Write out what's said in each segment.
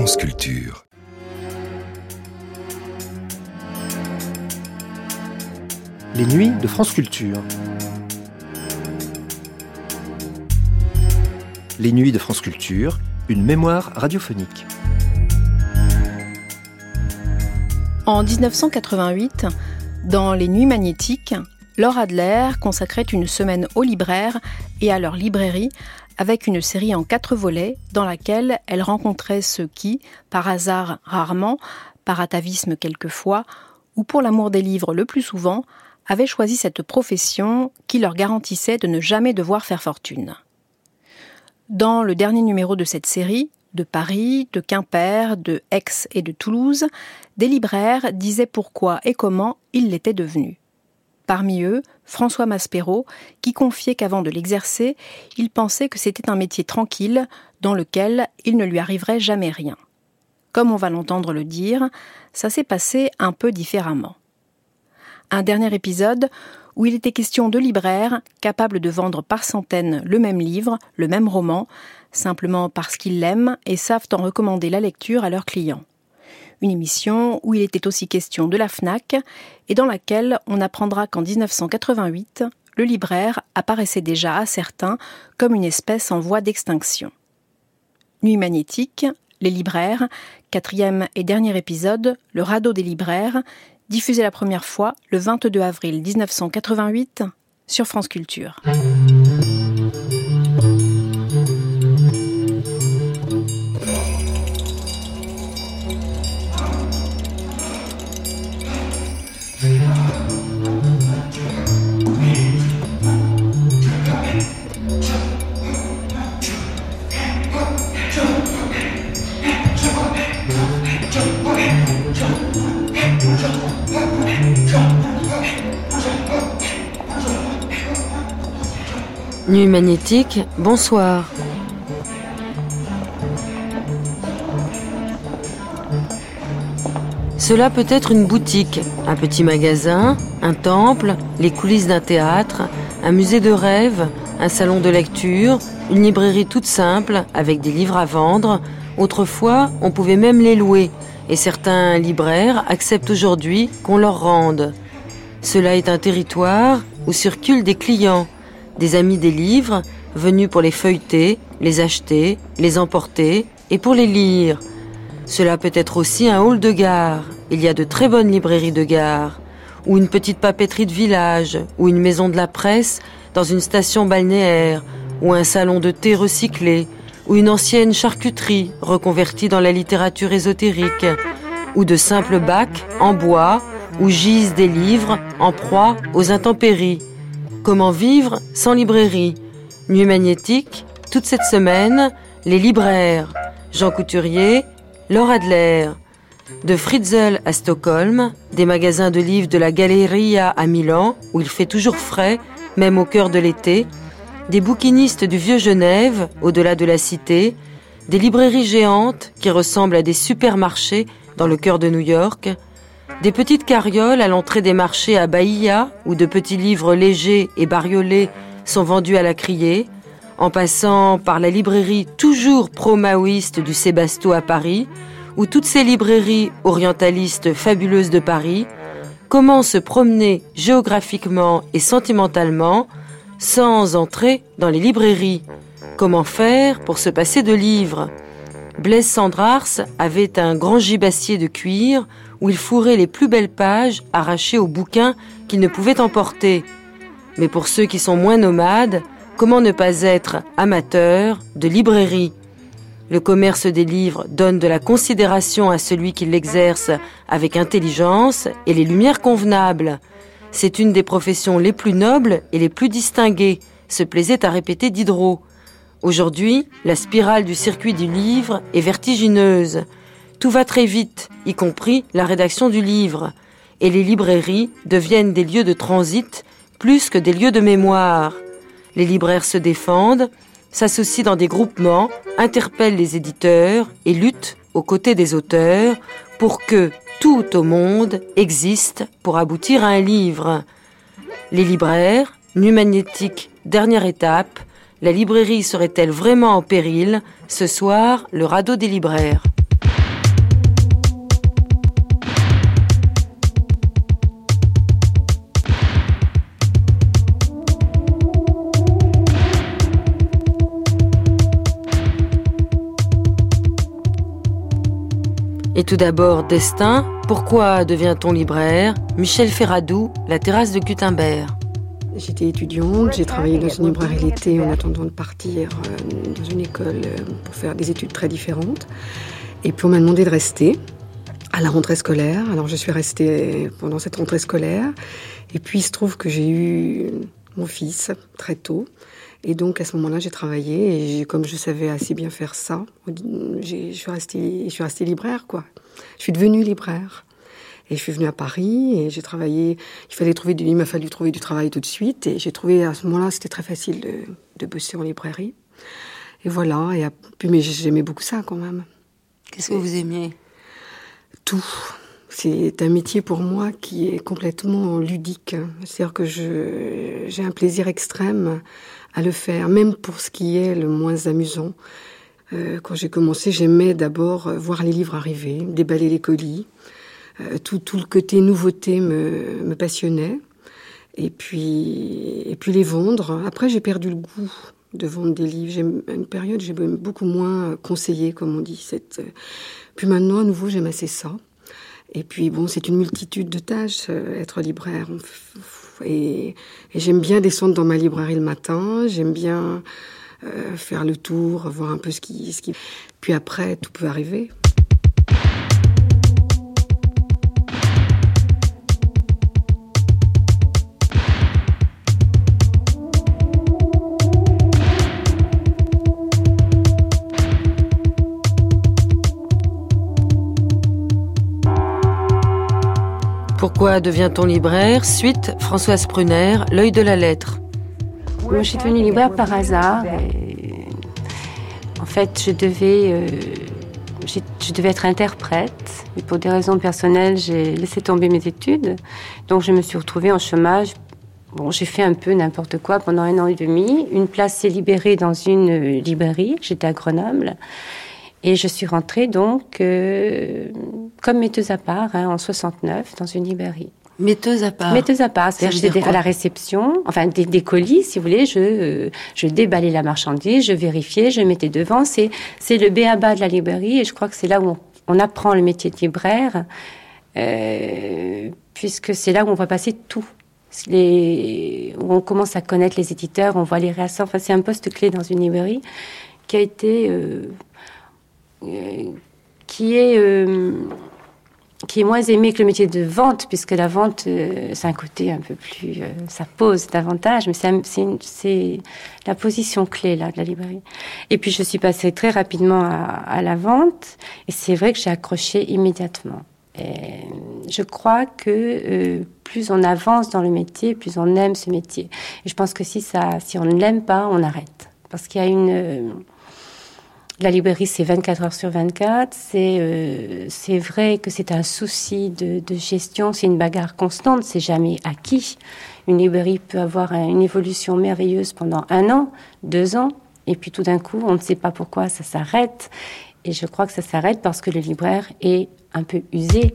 France Culture. Les nuits de France Culture. Les nuits de France Culture, une mémoire radiophonique. En 1988, dans Les Nuits magnétiques, Laure Adler consacrait une semaine aux libraires et à leur librairie avec une série en 4 volets dans laquelle elle rencontrait ceux qui, par hasard rarement, par atavisme quelquefois, ou pour l'amour des livres le plus souvent, avaient choisi cette profession qui leur garantissait de ne jamais devoir faire fortune. Dans le dernier numéro de cette série, de Paris, de Quimper, de Aix et de Toulouse, des libraires disaient pourquoi et comment ils l'étaient devenus. Parmi eux, François Maspero, qui confiait qu'avant de l'exercer, il pensait que c'était un métier tranquille dans lequel il ne lui arriverait jamais rien. Comme on va l'entendre le dire, ça s'est passé un peu différemment. Un dernier épisode où il était question de libraires capables de vendre par centaines le même livre, le même roman, simplement parce qu'ils l'aiment et savent en recommander la lecture à leurs clients. Une émission où il était aussi question de la Fnac et dans laquelle on apprendra qu'en 1988, le libraire apparaissait déjà à certains comme une espèce en voie d'extinction. Nuit magnétique, les libraires, 4e et dernier épisode, le radeau des libraires, diffusé la première fois le 22 avril 1988 sur France Culture. Nuit magnétique, bonsoir. Cela peut être une boutique, un petit magasin, un temple, les coulisses d'un théâtre, un musée de rêve, un salon de lecture, une librairie toute simple avec des livres à vendre. Autrefois, on pouvait même les louer et certains libraires acceptent aujourd'hui qu'on leur rende. Cela est un territoire où circulent des clients, des amis des livres, venus pour les feuilleter, les acheter, les emporter et pour les lire. Cela peut être aussi un hall de gare. Il y a de très bonnes librairies de gare, ou une petite papeterie de village, ou une maison de la presse dans une station balnéaire, ou un salon de thé recyclé, ou une ancienne charcuterie reconvertie dans la littérature ésotérique, ou de simples bacs en bois où gisent des livres en proie aux intempéries. Comment vivre sans librairie? Nuit magnétique, toute cette semaine, les libraires. Jean Couturier, Laure Adler. De Fritzl à Stockholm, des magasins de livres de la Galleria à Milan, où il fait toujours frais, même au cœur de l'été, des bouquinistes du Vieux-Genève, au-delà de la cité, des librairies géantes qui ressemblent à des supermarchés dans le cœur de New York, des petites carrioles à l'entrée des marchés à Bahia, où de petits livres légers et bariolés sont vendus à la criée, en passant par la librairie toujours pro-maoïste du Sébasto à Paris, ou toutes ces librairies orientalistes fabuleuses de Paris. Comment se promener géographiquement et sentimentalement sans entrer dans les librairies? Comment faire pour se passer de livres? Blaise Cendrars avait un grand gibassier de cuir où il fourrait les plus belles pages arrachées aux bouquins qu'il ne pouvait emporter. Mais pour ceux qui sont moins nomades, comment ne pas être amateur de librairie? Le commerce des livres donne de la considération à celui qui l'exerce avec intelligence et les lumières convenables. C'est une des professions les plus nobles et les plus distinguées, se plaisait à répéter Diderot. Aujourd'hui, la spirale du circuit du livre est vertigineuse. Tout va très vite, y compris la rédaction du livre. Et les librairies deviennent des lieux de transit plus que des lieux de mémoire. Les libraires se défendent, s'associent dans des groupements, interpellent les éditeurs et luttent aux côtés des auteurs pour que tout au monde existe pour aboutir à un livre. Les libraires, Nuit magnétique, dernière étape, la librairie serait-elle vraiment en péril? Ce soir, le radeau des libraires. Et tout d'abord, destin, pourquoi devient-on libraire ? Michel Ferradou, La Terrasse de Gutenberg. J'étais étudiante, j'ai travaillé dans une librairie l'été en attendant de partir dans une école pour faire des études très différentes. Et puis on m'a demandé de rester à la rentrée scolaire. Alors je suis restée pendant cette rentrée scolaire. Et puis il se trouve que j'ai eu mon fils très tôt. Et donc à ce moment-là, j'ai travaillé et comme je savais assez bien faire ça, je suis restée libraire, quoi. Je suis devenue libraire. Et je suis venue à Paris et j'ai travaillé. Il m'a fallu trouver du travail tout de suite. Et j'ai trouvé à ce moment-là, c'était très facile de bosser en librairie. Et voilà. Mais j'aimais beaucoup ça quand même. Qu'est-ce que vous aimiez ? Tout. C'est un métier pour moi qui est complètement ludique. C'est-à-dire que j'ai un plaisir extrême à le faire, même pour ce qui est le moins amusant. Quand j'ai commencé, j'aimais d'abord voir les livres arriver, déballer les colis. Tout le côté nouveauté me passionnait. Et puis les vendre. Après, j'ai perdu le goût de vendre des livres. À une période, j'ai beaucoup moins conseillé, comme on dit. Puis maintenant, à nouveau, j'aime assez ça. Et puis, bon, c'est une multitude de tâches, être libraire. Et j'aime bien descendre dans ma librairie le matin. J'aime bien faire le tour, voir un peu ce qui... Puis après, tout peut arriver. Pourquoi devient-on libraire ? Suite, Françoise Pruner, L'œil de la lettre. Moi, je suis devenue libraire par hasard. Et en fait, je devais être interprète. Et pour des raisons personnelles, j'ai laissé tomber mes études. Donc, je me suis retrouvée en chômage. Bon, j'ai fait un peu n'importe quoi pendant 1 an et demi. Une place s'est libérée dans une librairie. J'étais à Grenoble. Et je suis rentrée donc comme metteuse à part en 69 dans une librairie. Metteuse à part. Metteuse à part, c'est-à-dire j'étais à la réception, enfin des colis, si vous voulez, je déballais la marchandise, je vérifiais, je mettais devant. C'est le b.a.-ba de la librairie et je crois que c'est là où on apprend le métier de libraire, puisque c'est là où on va passer tout. Où on commence à connaître les éditeurs, on voit les réassorts. Enfin, c'est un poste clé dans une librairie qui a été... qui est moins aimé que le métier de vente, puisque la vente, c'est un côté un peu plus... ça pose davantage, mais c'est la position clé là, de la librairie. Et puis, je suis passée très rapidement à la vente, et c'est vrai que j'ai accroché immédiatement. Et je crois que plus on avance dans le métier, plus on aime ce métier. Et je pense que si on ne l'aime pas, on arrête. Parce qu'il y a la librairie, c'est 24 heures sur 24. C'est vrai que c'est un souci de gestion. C'est une bagarre constante. C'est jamais acquis. Une librairie peut avoir une évolution merveilleuse pendant 1 an, 2 ans. Et puis tout d'un coup, on ne sait pas pourquoi ça s'arrête. Et je crois que ça s'arrête parce que le libraire est un peu usé.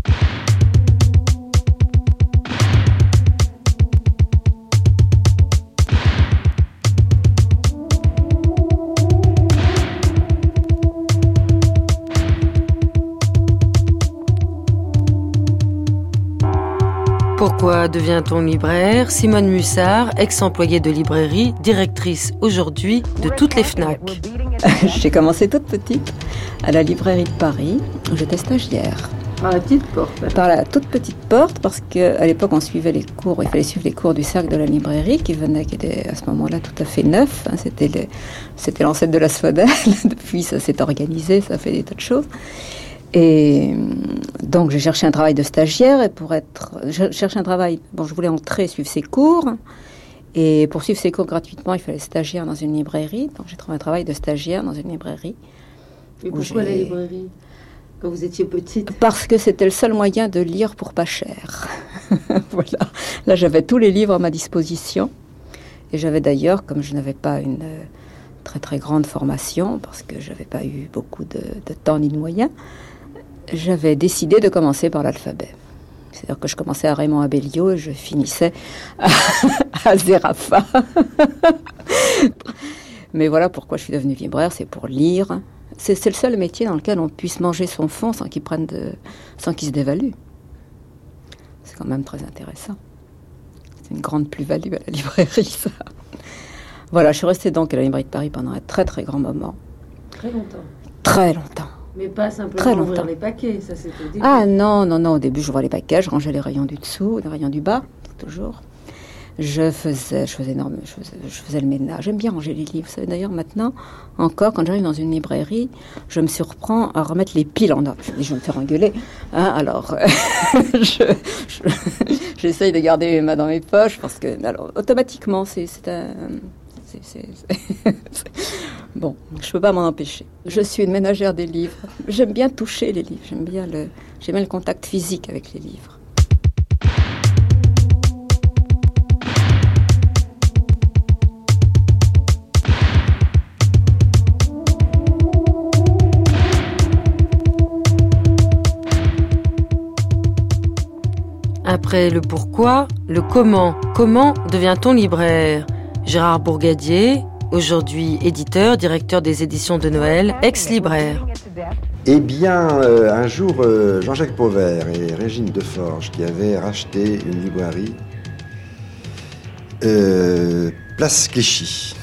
Pourquoi devient-on libraire ? Simone Mussard, ex-employée de librairie, directrice aujourd'hui de toutes les FNAC. J'ai commencé toute petite à la librairie de Paris, où j'étais stagiaire. Par la petite porte ? Par la toute petite porte, parce qu'à l'époque, on suivait les cours, il fallait suivre les cours du cercle de la librairie, qui était à ce moment-là tout à fait neuf. C'était l'ancêtre de la Sfodel. Depuis, ça s'est organisé, ça fait des tas de choses. Et donc, j'ai cherché un travail de stagiaire. Et je cherchais un travail... Bon, je voulais entrer, suivre ses cours. Et pour suivre ses cours gratuitement, il fallait stagiaire dans une librairie. Donc, j'ai trouvé un travail de stagiaire dans une librairie. Et pourquoi la librairie ? Quand vous étiez petite ? Parce que c'était le seul moyen de lire pour pas cher. Voilà. Là, j'avais tous les livres à ma disposition. Et j'avais d'ailleurs, comme je n'avais pas une très très grande formation, parce que je n'avais pas eu beaucoup de temps ni de moyens, j'avais décidé de commencer par l'alphabet. C'est-à-dire que je commençais à Raymond Abellio et je finissais à Zérafa. Mais voilà pourquoi je suis devenue libraire, c'est pour lire C'est le seul métier dans lequel on puisse manger son fond sans qu'il se dévalue. C'est quand même très intéressant. C'est une grande plus-value à la librairie, ça. Voilà, je suis restée donc à la librairie de Paris pendant un très très grand moment. Très longtemps. Très longtemps. Mais pas simplement ouvrir les paquets, ça c'était au début. Ah non, au début j'ouvrais les paquets, je rangeais les rayons du dessous, les rayons du bas, toujours. Je faisais le ménage. J'aime bien ranger les livres. Vous savez, d'ailleurs, maintenant, encore, quand j'arrive dans une librairie, je me surprends à remettre les piles en ordre. Je me dis, je vais me faire engueuler. Alors, j'essaye de garder mes mains dans mes poches parce que, alors, automatiquement, bon, je peux pas m'en empêcher. Je suis une ménagère des livres. J'aime bien toucher les livres. J'aime bien le contact physique avec les livres. Après le pourquoi, le comment. Comment devient-on libraire ? Gérard Bourgadier, aujourd'hui éditeur, directeur des éditions de Noël, ex-libraire. Eh bien, un jour, Jean-Jacques Pauvert et Régine Deforge, qui avaient racheté une librairie, place Clichy,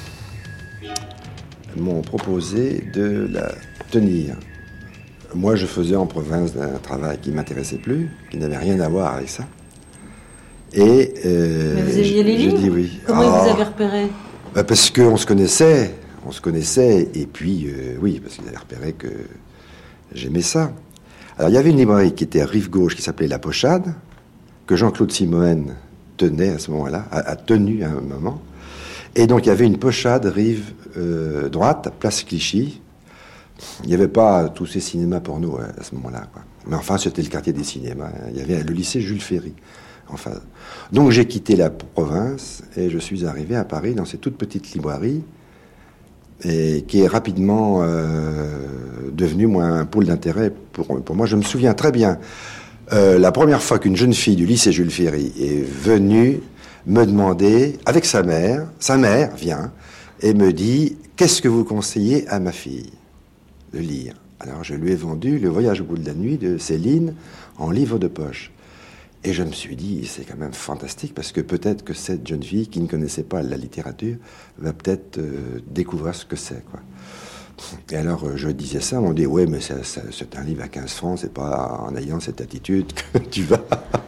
m'ont proposé de la tenir. Moi, je faisais en province un travail qui ne m'intéressait plus, qui n'avait rien à voir avec ça. Et mais vous aviez les livres ? Je dis oui. Comment vous avez repéré ? Parce qu'on se connaissait, et puis, oui, parce qu'ils avaient repéré que j'aimais ça. Alors, il y avait une librairie qui était à rive gauche, qui s'appelait La Pochade, que Jean-Claude Simoen tenait à ce moment-là, a tenu à un moment. Et donc, il y avait une Pochade rive droite, place Clichy. Il n'y avait pas tous ces cinémas pour nous à ce moment-là, quoi. Mais enfin, c'était le quartier des cinémas. Il y avait le lycée Jules Ferry. Enfin, donc j'ai quitté la province et je suis arrivé à Paris dans cette toute petite librairie et qui est rapidement devenue un pôle d'intérêt pour moi. Je me souviens très bien la première fois qu'une jeune fille du lycée Jules Ferry est venue me demander, avec sa mère vient et me dit « Qu'est-ce que vous conseillez à ma fille de lire ?» Alors je lui ai vendu Le Voyage au bout de la nuit de Céline en livre de poche. Et je me suis dit, c'est quand même fantastique, parce que peut-être que cette jeune fille qui ne connaissait pas la littérature va peut-être découvrir ce que c'est, quoi. Et alors, je disais ça, on dit, ouais, mais c'est un livre à 15 francs, c'est pas en ayant cette attitude que tu vas...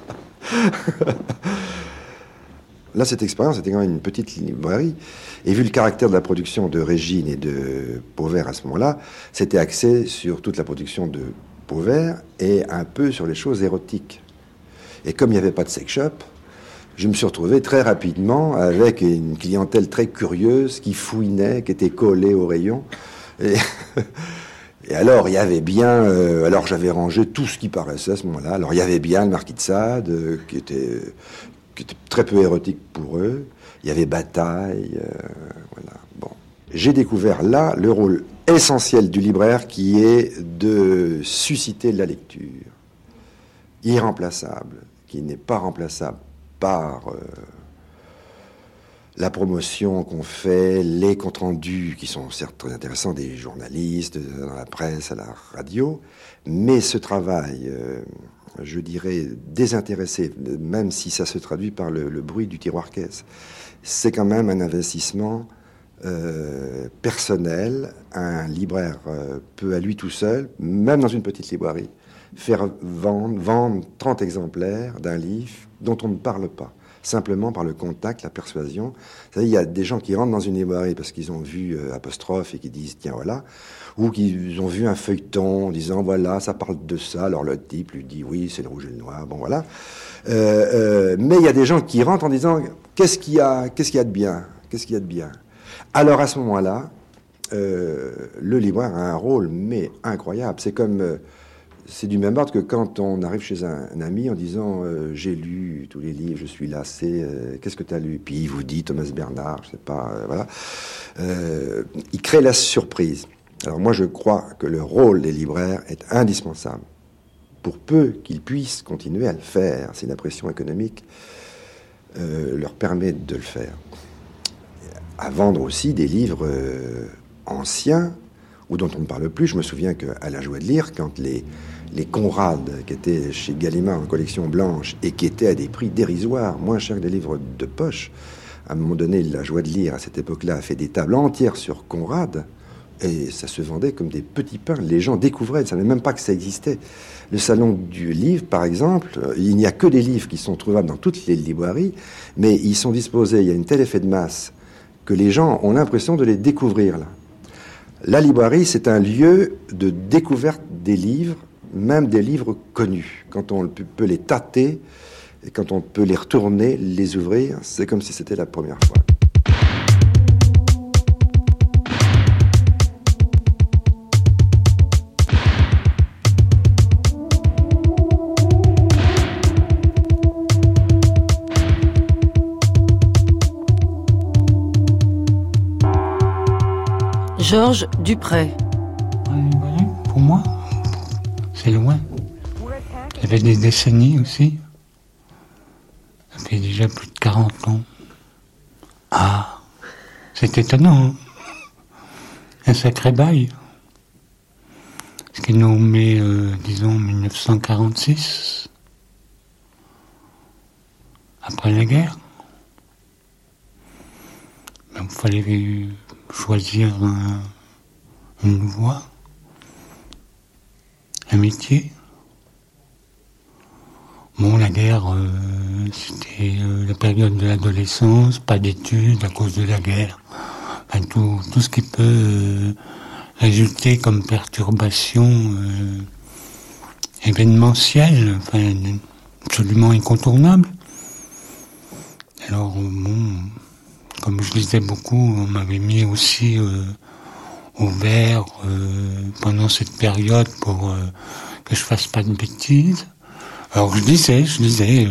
Là, cette expérience était quand même une petite librairie. Et vu le caractère de la production de Régine et de Pauvert à ce moment-là, c'était axé sur toute la production de Pauvert et un peu sur les choses érotiques. Et comme il n'y avait pas de sex shop, je me suis retrouvé très rapidement avec une clientèle très curieuse qui fouinait, qui était collée au rayon. Et alors, il y avait bien... alors, j'avais rangé tout ce qui paraissait à ce moment-là. Alors, il y avait bien le Marquis de Sade, qui était très peu érotique pour eux. Il y avait Bataille, voilà. Bon. J'ai découvert là le rôle essentiel du libraire qui est de susciter de la lecture. Irremplaçable, qui n'est pas remplaçable par la promotion qu'on fait, les comptes rendus qui sont certes très intéressants des journalistes, dans la presse, à la radio, mais ce travail, je dirais, désintéressé, même si ça se traduit par le bruit du tiroir-caisse, c'est quand même un investissement personnel. Un libraire peut à lui tout seul, même dans une petite librairie, faire vendre 30 exemplaires d'un livre dont on ne parle pas, simplement par le contact, la persuasion. Vous savez, il y a des gens qui rentrent dans une librairie parce qu'ils ont vu apostrophe et qui disent tiens voilà, ou qu'ils ont vu un feuilleton en disant voilà, ça parle de ça, alors le type lui dit oui, c'est le rouge et le noir, bon voilà. Mais il y a des gens qui rentrent en disant qu'est-ce qu'il y a de bien, qu'est-ce qu'il y a de bien. Alors à ce moment-là, le libraire a un rôle mais incroyable. C'est comme c'est du même ordre que quand on arrive chez un ami en disant j'ai lu tous les livres, je suis lassé, qu'est-ce que tu as lu? Puis il vous dit Thomas Bernard, je sais pas, voilà. Il crée la surprise. Alors moi je crois que le rôle des libraires est indispensable. Pour peu qu'ils puissent continuer à le faire, si la pression économique leur permet de le faire. À vendre aussi des livres anciens, ou dont on ne parle plus. Je me souviens qu'à la Joie de lire, quand les Conrad, qui étaient chez Gallimard en collection blanche et qui étaient à des prix dérisoires, moins chers que des livres de poche, à un moment donné, la Joie de lire, à cette époque-là, a fait des tables entières sur Conrad, et ça se vendait comme des petits pains. Les gens découvraient, ils ne savaient même pas que ça existait. Le salon du livre, par exemple, il n'y a que des livres qui sont trouvables dans toutes les librairies, mais ils sont disposés, il y a un tel effet de masse que les gens ont l'impression de les découvrir, là. La librairie, c'est un lieu de découverte des livres, même des livres connus. Quand on peut les tâter, et quand on peut les retourner, les ouvrir, c'est comme si c'était la première fois. Georges Dupré. Pour moi, c'est loin. Il y avait des décennies aussi. Ça fait déjà plus de 40 ans. Ah, c'est étonnant, hein. Un sacré bail. Ce qui nous met, disons, 1946, après la guerre. Il fallait choisir une voie, un métier. Bon, la guerre, c'était la période de l'adolescence, pas d'études à cause de la guerre. Enfin, tout ce qui peut résulter comme perturbation événementielle, enfin, absolument incontournable. Alors, bon, comme je lisais beaucoup, on m'avait mis aussi au vert pendant cette période pour que je fasse pas de bêtises. Alors je lisais sous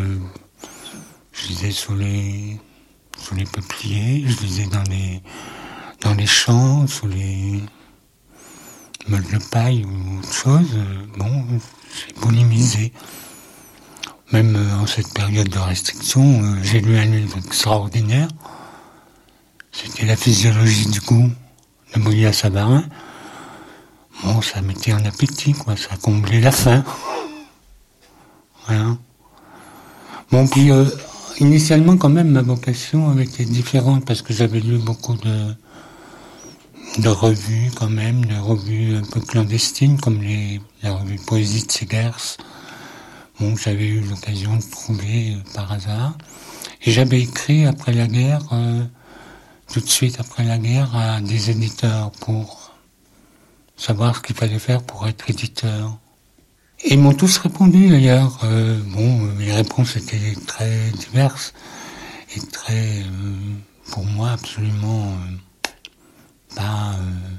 les peupliers, je lisais dans les champs, sous les meules de paille ou autre chose. Bon, j'ai polémisé. Même en cette période de restriction, j'ai lu un livre extraordinaire. C'était La physiologie du goût de Molière-Savarin. Bon, ça mettait en appétit, quoi, ça comblait la faim. Voilà. Bon, puis initialement, quand même, ma vocation avait été différente parce que j'avais lu beaucoup de revues, quand même, de revues un peu clandestines, comme la revue Poésie de Segers. Bon, j'avais eu l'occasion de trouver par hasard. Et j'avais écrit après la guerre, tout de suite après la guerre, à des éditeurs pour savoir ce qu'il fallait faire pour être éditeur. Et ils m'ont tous répondu d'ailleurs. Les réponses étaient très diverses et très, pour moi, absolument pas.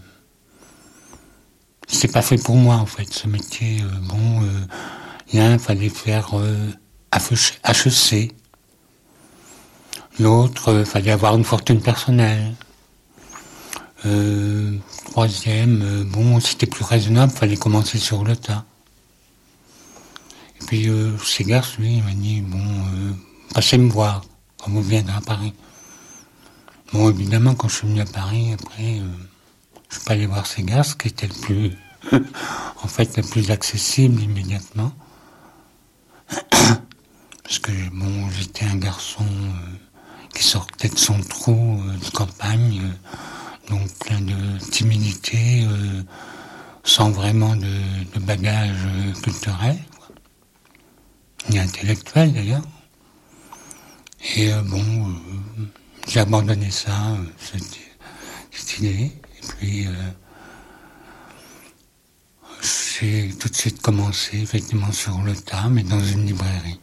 C'est pas fait pour moi en fait, ce métier. L'un fallait faire HEC. L'autre, fallait avoir une fortune personnelle. Troisième, c'était plus raisonnable, fallait commencer sur le tas. Et puis Segers, lui, il m'a dit, passez me voir quand vous viendrez à Paris. Bon, évidemment, quand je suis venu à Paris, après, je suis pas allé voir Segers, qui était le plus, en fait, le plus accessible immédiatement. Parce que, j'étais un garçon qui sortait de son trou de campagne, donc plein de timidité, sans vraiment de bagage culturel, quoi. Ni intellectuel d'ailleurs. Et j'ai abandonné ça, cette idée. Et puis j'ai tout de suite commencé effectivement sur le tas, mais dans une librairie.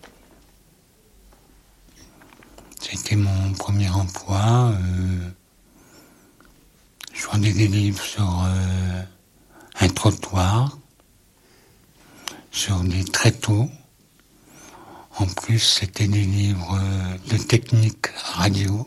C'était mon premier emploi. Je vendais des livres sur un trottoir, sur des tréteaux. En plus, c'était des livres de technique radio.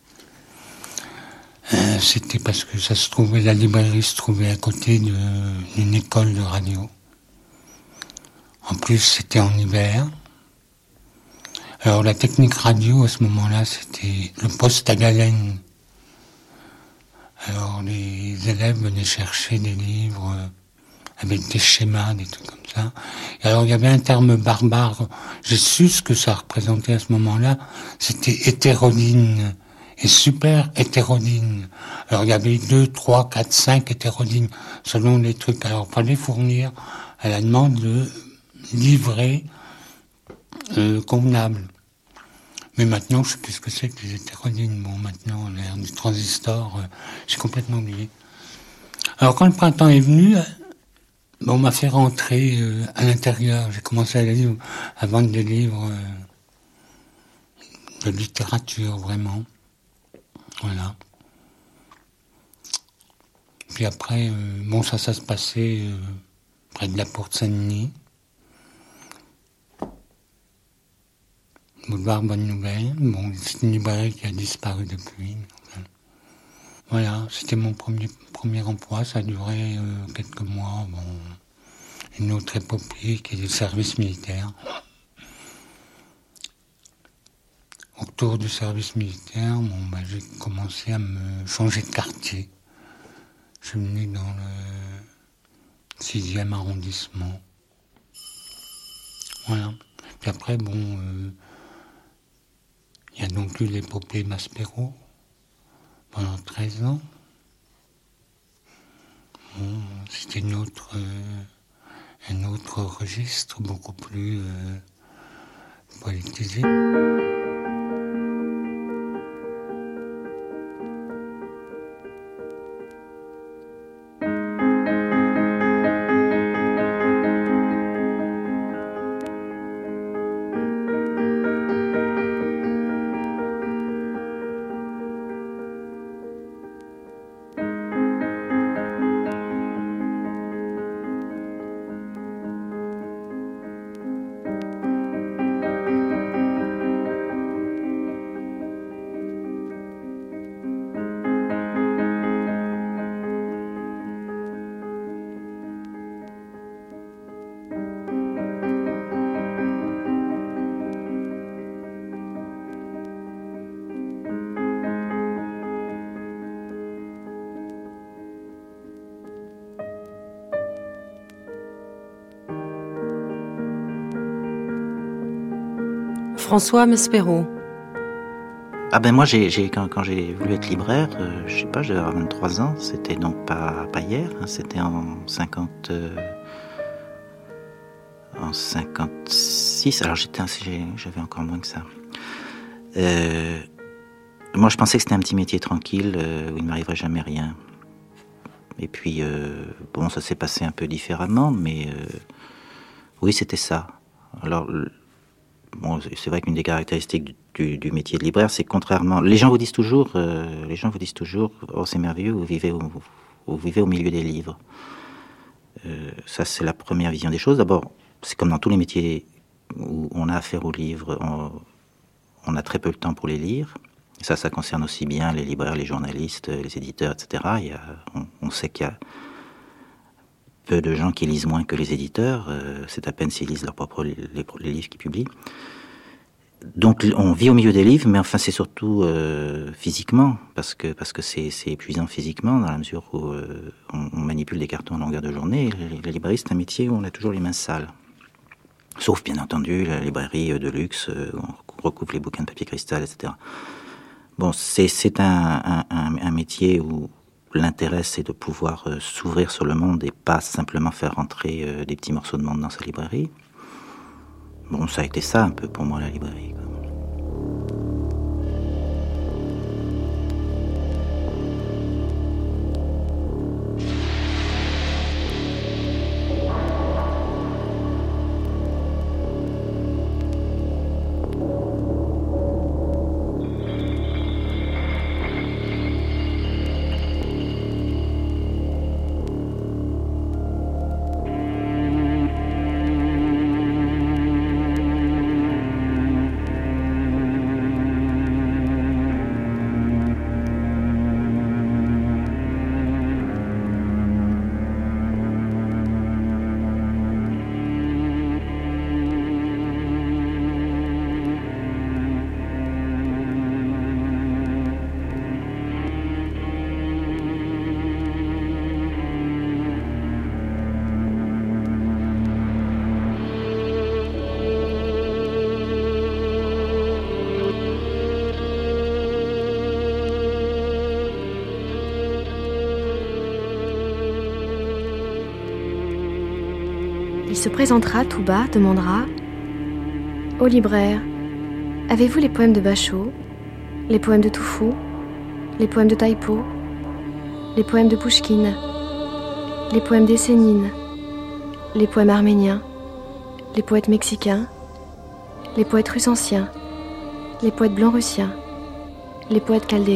C'était parce que la librairie se trouvait à côté d'une école de radio. En plus, c'était en hiver. Alors, la technique radio, à ce moment-là, c'était le poste à galène. Alors les élèves venaient chercher des livres avec des schémas, des trucs comme ça. Et alors il y avait un terme barbare, j'ai su ce que ça représentait à ce moment-là, c'était hétérodyne. Et super hétérodyne. Alors il y avait 2, 3, 4, 5 hétérodynes, selon les trucs. Alors il fallait fournir à la demande de livrer convenable. Mais maintenant, je sais plus ce que c'est que les hétérodynes. Bon, maintenant, l'ère du transistor, j'ai complètement oublié. Alors quand le printemps est venu, on m'a fait rentrer à l'intérieur. J'ai commencé à vendre des livres de littérature, vraiment. Voilà. Puis après, ça se passait près de la Porte Saint-Denis. Boulevard Bonne Nouvelle. Bon, c'est une librairie qui a disparu depuis. Voilà, c'était mon premier emploi. Ça a duré quelques mois. Bon, une autre épopée qui est le service militaire. Autour du service militaire, j'ai commencé à me changer de quartier. Je suis venu dans le 6e arrondissement. Voilà. Puis après, il y a donc eu l'épopée Maspero pendant 13 ans. Bon, c'était un autre registre, beaucoup plus politisé. François Maspero. Moi, quand j'ai voulu être libraire, je sais pas, je devais avoir 23 ans, c'était donc pas hier, hein, c'était en 56, alors j'avais encore moins que ça. Moi, je pensais que c'était un petit métier tranquille, où il ne m'arriverait jamais rien. Et puis, ça s'est passé un peu différemment, mais oui, c'était ça. Alors, c'est vrai qu'une des caractéristiques du métier de libraire, c'est contrairement... Les gens vous disent toujours, oh c'est merveilleux, vous vivez au milieu des livres. Ça, c'est la première vision des choses. D'abord, c'est comme dans tous les métiers où on a affaire aux livres, on a très peu de temps pour les lire. Et ça concerne aussi bien les libraires, les journalistes, les éditeurs, etc. On sait qu'il y a peu de gens qui lisent moins que les éditeurs. C'est à peine s'ils lisent les livres qu'ils publient. Donc on vit au milieu des livres, mais enfin c'est surtout physiquement, parce que c'est épuisant physiquement, dans la mesure où on manipule des cartons en longueur de journée. La librairie, c'est un métier où on a toujours les mains sales. Sauf bien entendu la librairie de luxe, où on recouvre les bouquins de papier cristal, etc. Bon, c'est un métier où l'intérêt, c'est de pouvoir s'ouvrir sur le monde et pas simplement faire rentrer des petits morceaux de monde dans sa librairie. Bon, ça a été ça un peu pour moi, la librairie, quoi. Il se présentera tout bas, demandera « Ô libraire, avez-vous les poèmes de Bachot, les poèmes de Toufou, les poèmes de Taipo, les poèmes de Pouchkine, les poèmes d'Essénine, les poèmes arméniens, les poètes mexicains, les poètes russes anciens, les poètes blancs russiens, les poètes chaldéens. »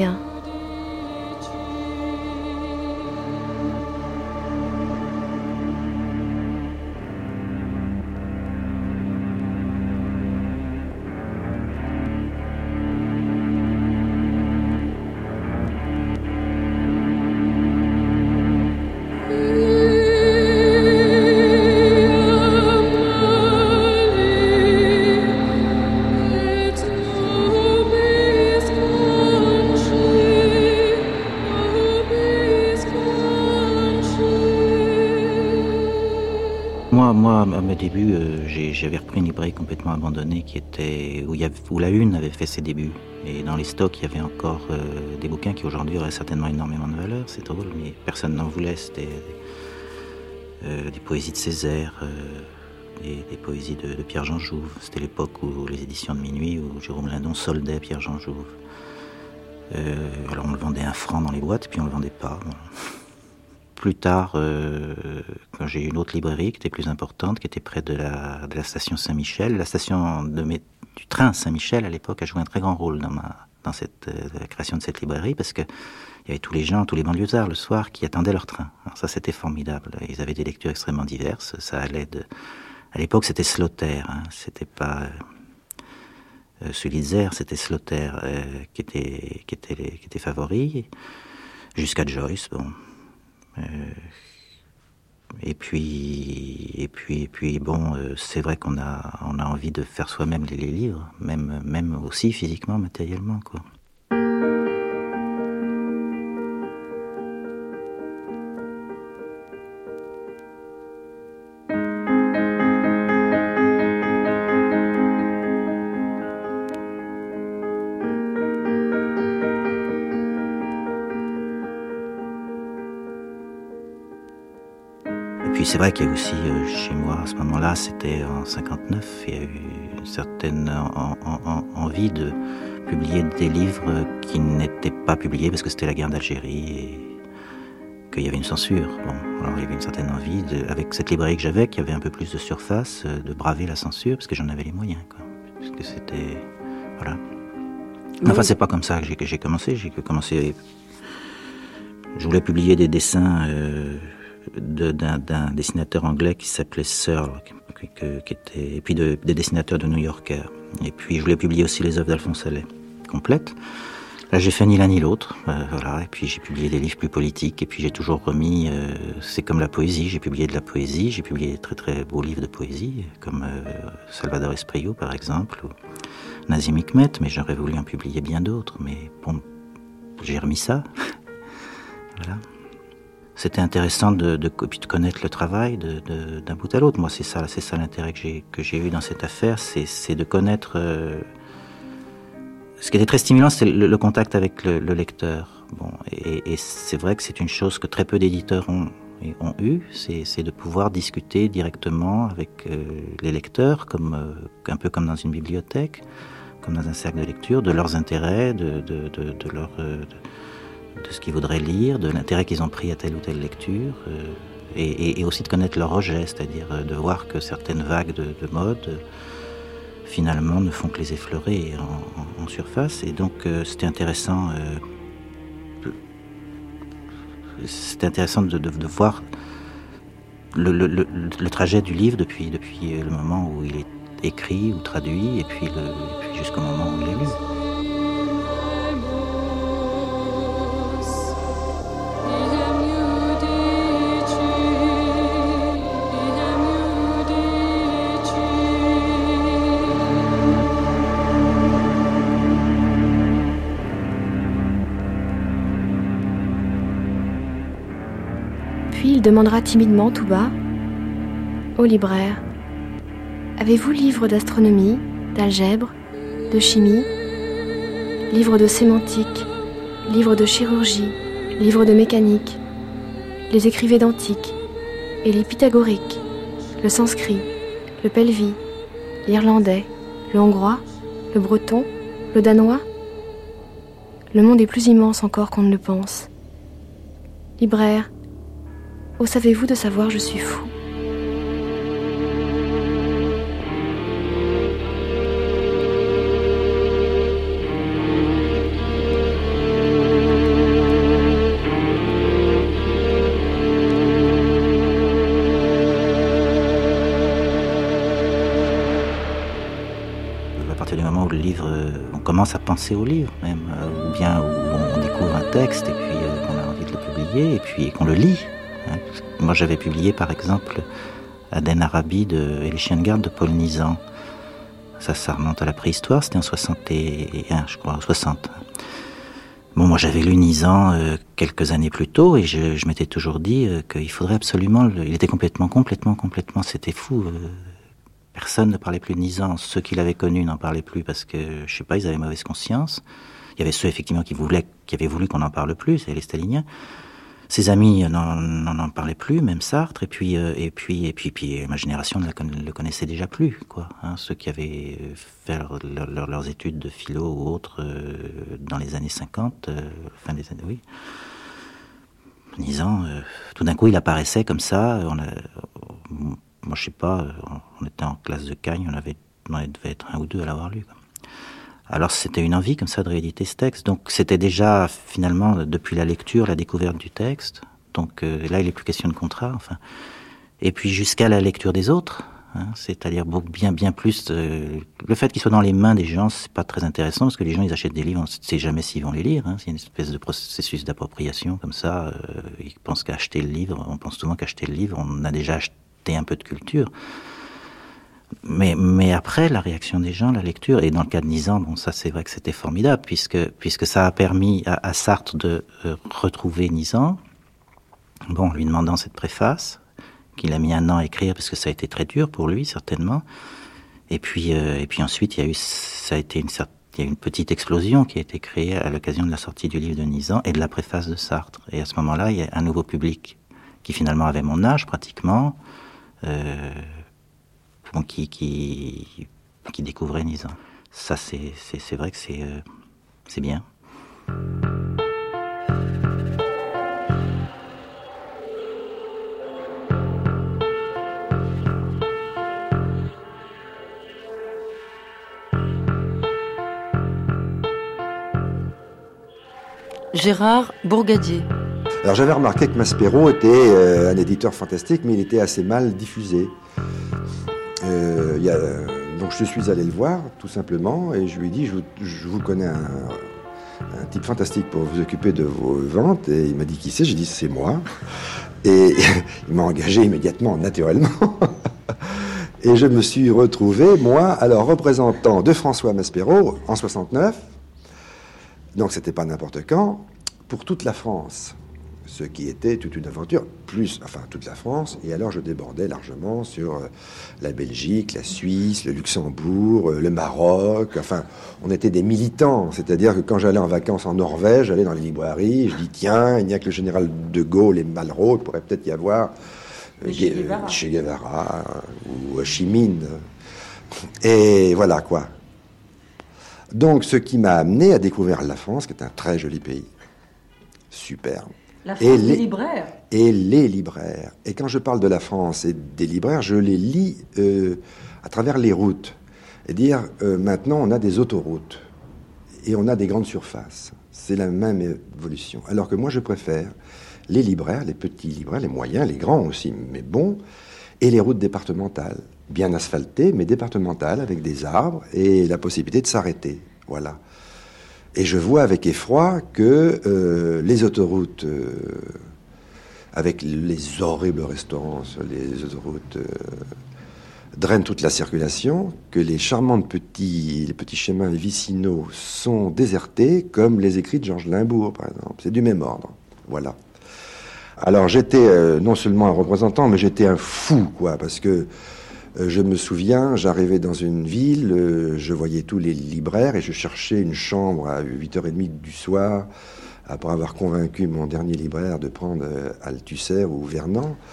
Moi, à mes débuts, j'avais repris une librairie complètement abandonnée où la Une avait fait ses débuts. Et dans les stocks, il y avait encore des bouquins qui aujourd'hui auraient certainement énormément de valeur. C'est drôle, mais personne n'en voulait. C'était des poésies de Césaire, des poésies de Pierre-Jean Jouve. C'était l'époque où les éditions de Minuit, où Jérôme Lindon soldait Pierre-Jean Jouve. Alors on le vendait 1 franc dans les boîtes, puis on le vendait pas. Bon. Plus tard, quand j'ai eu une autre librairie qui était plus importante, qui était près de la station Saint-Michel, la station du train Saint-Michel à l'époque a joué un très grand rôle dans la création de cette librairie, parce que il y avait tous les gens, tous les banlieusards le soir qui attendaient leur train. Alors ça, c'était formidable. Ils avaient des lectures extrêmement diverses. Ça allait à l'époque, c'était Slaughter, hein. C'était pas Sulitzer, c'était Slaughter qui était favori, jusqu'à Joyce. Bon. Et puis bon, c'est vrai qu'on a envie de faire soi-même les livres, même aussi physiquement, matériellement, quoi. Puis c'est vrai qu'il y a aussi, chez moi, à ce moment-là, c'était en 59, il y a eu une certaine envie de publier des livres qui n'étaient pas publiés parce que c'était la guerre d'Algérie et qu'il y avait une censure. Bon, alors il y avait une certaine envie, avec cette librairie que j'avais, qui avait un peu plus de surface, de braver la censure, parce que j'en avais les moyens, quoi. Parce que c'était... Voilà. Enfin, c'est pas comme ça que j'ai commencé. Je voulais publier des dessins... d'un dessinateur anglais qui s'appelait Searle, qui était, et puis des dessinateurs de New Yorker. Et puis je voulais publier aussi les œuvres d'Alphonse Allais, complètes. Là j'ai fait ni l'un ni l'autre, voilà. Et puis j'ai publié des livres plus politiques, et puis j'ai toujours remis, c'est comme la poésie, j'ai publié de la poésie, j'ai publié des très très beaux livres de poésie, comme Salvador Espriu par exemple, ou Nazim Hikmet, mais j'aurais voulu en publier bien d'autres, mais bon, j'ai remis ça. Voilà. C'était intéressant de connaître le travail d'un bout à l'autre. Moi, c'est ça l'intérêt que j'ai eu dans cette affaire, c'est de connaître. Ce qui était très stimulant, c'est le contact avec le lecteur. Bon, et c'est vrai que c'est une chose que très peu d'éditeurs ont eu, c'est de pouvoir discuter directement avec les lecteurs, un peu comme dans une bibliothèque, comme dans un cercle de lecture, de leurs intérêts, de ce qu'ils voudraient lire, de l'intérêt qu'ils ont pris à telle ou telle lecture, et aussi de connaître leur rejet, c'est-à-dire de voir que certaines vagues de mode, finalement, ne font que les effleurer en surface. Et donc, c'était intéressant de voir le trajet du livre depuis le moment où il est écrit ou traduit, et puis jusqu'au moment où il est lu. Puis il demandera timidement tout bas au libraire: avez-vous livre d'astronomie, d'algèbre, de chimie, livre de sémantique, livre de chirurgie, livre de mécanique, les écrivets d'antique, et les pythagoriques, le sanskrit, le pelvi, l'irlandais, le hongrois, le breton, le danois. Le monde est plus immense encore qu'on ne le pense. Libraire, oh savez-vous de savoir je suis fou? On commence à penser au livre même, ou bien où on découvre un texte et puis qu'on a envie de le publier et puis qu'on le lit. Moi j'avais publié par exemple Aden Arabi et les chiens de garde de Paul Nizan. Ça remonte à la préhistoire, c'était en 61 je crois, 60. Bon, moi j'avais lu Nizan quelques années plus tôt et je m'étais toujours dit qu'il faudrait absolument, il était complètement, c'était fou. Personne ne parlait plus de Nizan. Ceux qui l'avaient connu n'en parlaient plus parce que, je sais pas, ils avaient mauvaise conscience. Il y avait ceux, effectivement, qui avaient voulu qu'on n'en parle plus, c'est les staliniens. Ses amis n'en parlaient plus, même Sartre. Et puis, ma génération ne le connaissait déjà plus, quoi. Ceux qui avaient fait leurs études de philo ou autres dans les années 50, fin des années, oui. Nizan, tout d'un coup, il apparaissait comme ça. Moi, je sais pas, on était en classe de Cagnes, on devait être un ou deux à l'avoir lu. Alors, c'était une envie comme ça de rééditer ce texte. Donc, c'était déjà, finalement, depuis la lecture, la découverte du texte. Donc, là, il n'est plus question de contrat, enfin. Et puis, jusqu'à la lecture des autres, c'est-à-dire bien plus... le fait qu'il soit dans les mains des gens, c'est pas très intéressant, parce que les gens, ils achètent des livres, on ne sait jamais s'ils vont les lire. C'est une espèce de processus d'appropriation, comme ça. Ils pensent qu'acheter le livre, on pense souvent qu'acheter le livre, on a déjà acheté un peu de culture, mais après la réaction des gens, la lecture, et dans le cas de Nizan, bon, ça c'est vrai que c'était formidable puisque ça a permis à Sartre de retrouver Nizan, bon, en lui demandant cette préface qu'il a mis 1 an à écrire parce que ça a été très dur pour lui certainement, et puis ensuite il y a eu une petite explosion qui a été créée à l'occasion de la sortie du livre de Nizan et de la préface de Sartre, et à ce moment-là il y a un nouveau public qui finalement avait mon âge pratiquement, qui découvrait Nizan. Ça, c'est vrai que c'est bien. Gérard Bourgadier. Alors j'avais remarqué que Maspero était un éditeur fantastique, mais il était assez mal diffusé. Donc je suis allé le voir, tout simplement, et je lui ai dit, je vous connais un type fantastique pour vous occuper de vos ventes, et il m'a dit qui c'est, j'ai dit c'est moi, et il m'a engagé immédiatement, naturellement. Et je me suis retrouvé, moi, alors représentant de François Maspero en 69, donc c'était pas n'importe quand, pour toute la France. Ce qui était toute une aventure, toute la France, et alors je débordais largement sur la Belgique, la Suisse, le Luxembourg, le Maroc, enfin, on était des militants, c'est-à-dire que quand j'allais en vacances en Norvège, j'allais dans les librairies, je dis tiens, il n'y a que le général de Gaulle et Malraux, il pourrait peut-être y avoir Che Guevara ou Ho Chi Minh, et voilà quoi. Donc ce qui m'a amené à découvrir la France, qui est un très joli pays, superbe. La France des libraires. Et les libraires. Et quand je parle de la France et des libraires, je les lis à travers les routes. Et dire, maintenant, on a des autoroutes. Et on a des grandes surfaces. C'est la même évolution. Alors que moi, je préfère les libraires, les petits libraires, les moyens, les grands aussi, mais bons, et les routes départementales. Bien asphaltées, mais départementales, avec des arbres et la possibilité de s'arrêter. Voilà. Et je vois avec effroi que les autoroutes, avec les horribles restaurants sur les autoroutes, drainent toute la circulation, que les petits chemins vicinaux sont désertés, comme les écrits de Georges Limbourg, par exemple. C'est du même ordre. Voilà. Alors j'étais non seulement un représentant, mais j'étais un fou, quoi, parce que je me souviens, j'arrivais dans une ville, je voyais tous les libraires et je cherchais une chambre à 8h30 du soir, après avoir convaincu mon dernier libraire de prendre Althusser ou Vernant.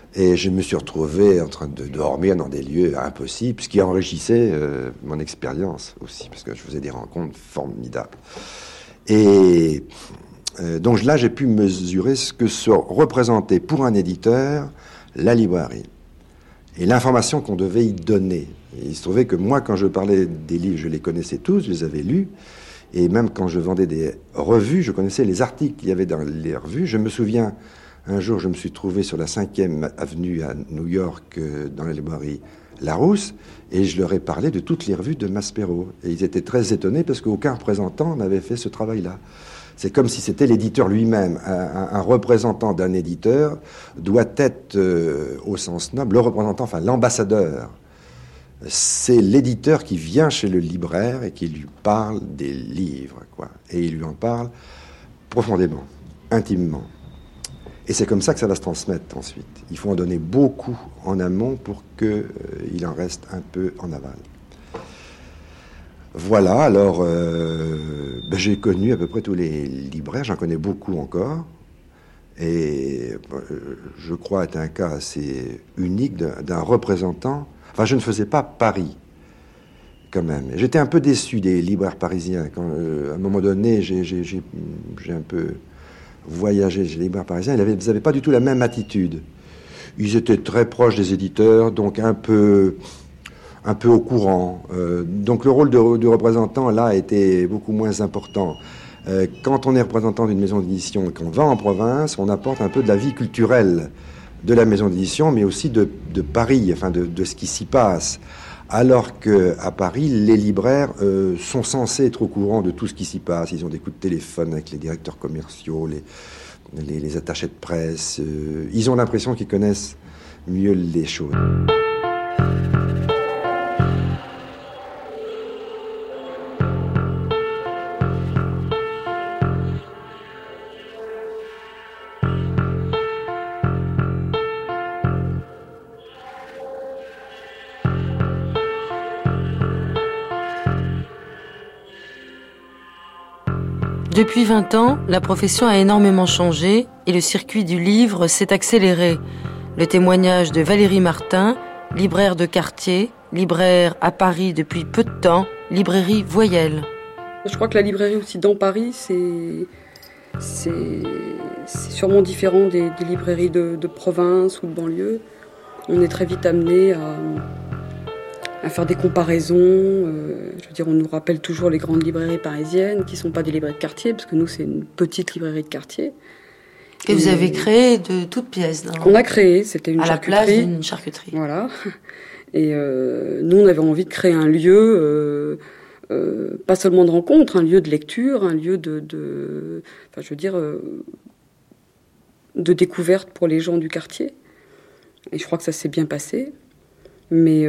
Et je me suis retrouvé en train de dormir dans des lieux impossibles, ce qui enrichissait mon expérience aussi, parce que je faisais des rencontres formidables. Et donc là, j'ai pu mesurer ce que se représentait pour un éditeur la librairie et l'information qu'on devait y donner. Et il se trouvait que moi, quand je parlais des livres, je les connaissais tous, je les avais lus, et même quand je vendais des revues, je connaissais les articles qu'il y avait dans les revues. Je me souviens, un jour, je me suis trouvé sur la 5e avenue à New York, dans la librairie Larousse, et je leur ai parlé de toutes les revues de Maspero. Et ils étaient très étonnés parce qu'aucun représentant n'avait fait ce travail-là. C'est comme si c'était l'éditeur lui-même. Un représentant d'un éditeur doit être, au sens noble, le représentant, enfin l'ambassadeur. C'est l'éditeur qui vient chez le libraire et qui lui parle des livres, quoi. Et il lui en parle profondément, intimement. Et c'est comme ça que ça va se transmettre ensuite. Il faut en donner beaucoup en amont pour qu'il en reste un peu en aval. Voilà, alors j'ai connu à peu près tous les libraires, j'en connais beaucoup encore. Et je crois être un cas assez unique d'un représentant. Enfin, je ne faisais pas Paris, quand même. J'étais un peu déçu des libraires parisiens. Quand, à un moment donné, j'ai un peu voyagé chez les libraires parisiens. Ils n'avaient pas du tout la même attitude. Ils étaient très proches des éditeurs, donc un peu au courant. Donc le rôle du représentant, là, était beaucoup moins important. Quand on est représentant d'une maison d'édition et qu'on va en province, on apporte un peu de la vie culturelle de la maison d'édition, mais aussi de Paris, enfin de ce qui s'y passe. Alors qu'à Paris, les libraires sont censés être au courant de tout ce qui s'y passe. Ils ont des coups de téléphone avec les directeurs commerciaux, les attachés de presse. Ils ont l'impression qu'ils connaissent mieux les choses. Depuis 20 ans, la profession a énormément changé et le circuit du livre s'est accéléré. Le témoignage de Valérie Martin, libraire de quartier, libraire à Paris depuis peu de temps, librairie Voyelle. Je crois que la librairie aussi dans Paris, c'est sûrement différent des librairies de province ou de banlieue. On est très vite amené à faire des comparaisons. Je veux dire, on nous rappelle toujours les grandes librairies parisiennes qui ne sont pas des librairies de quartier, parce que nous, c'est une petite librairie de quartier. Et vous avez créé de toutes pièces. Qu'on a créé, c'était une charcuterie. À la place d'une charcuterie. Voilà. Et nous, on avait envie de créer un lieu, pas seulement de rencontre, un lieu de lecture, un lieu de découverte pour les gens du quartier. Et je crois que ça s'est bien passé. Mais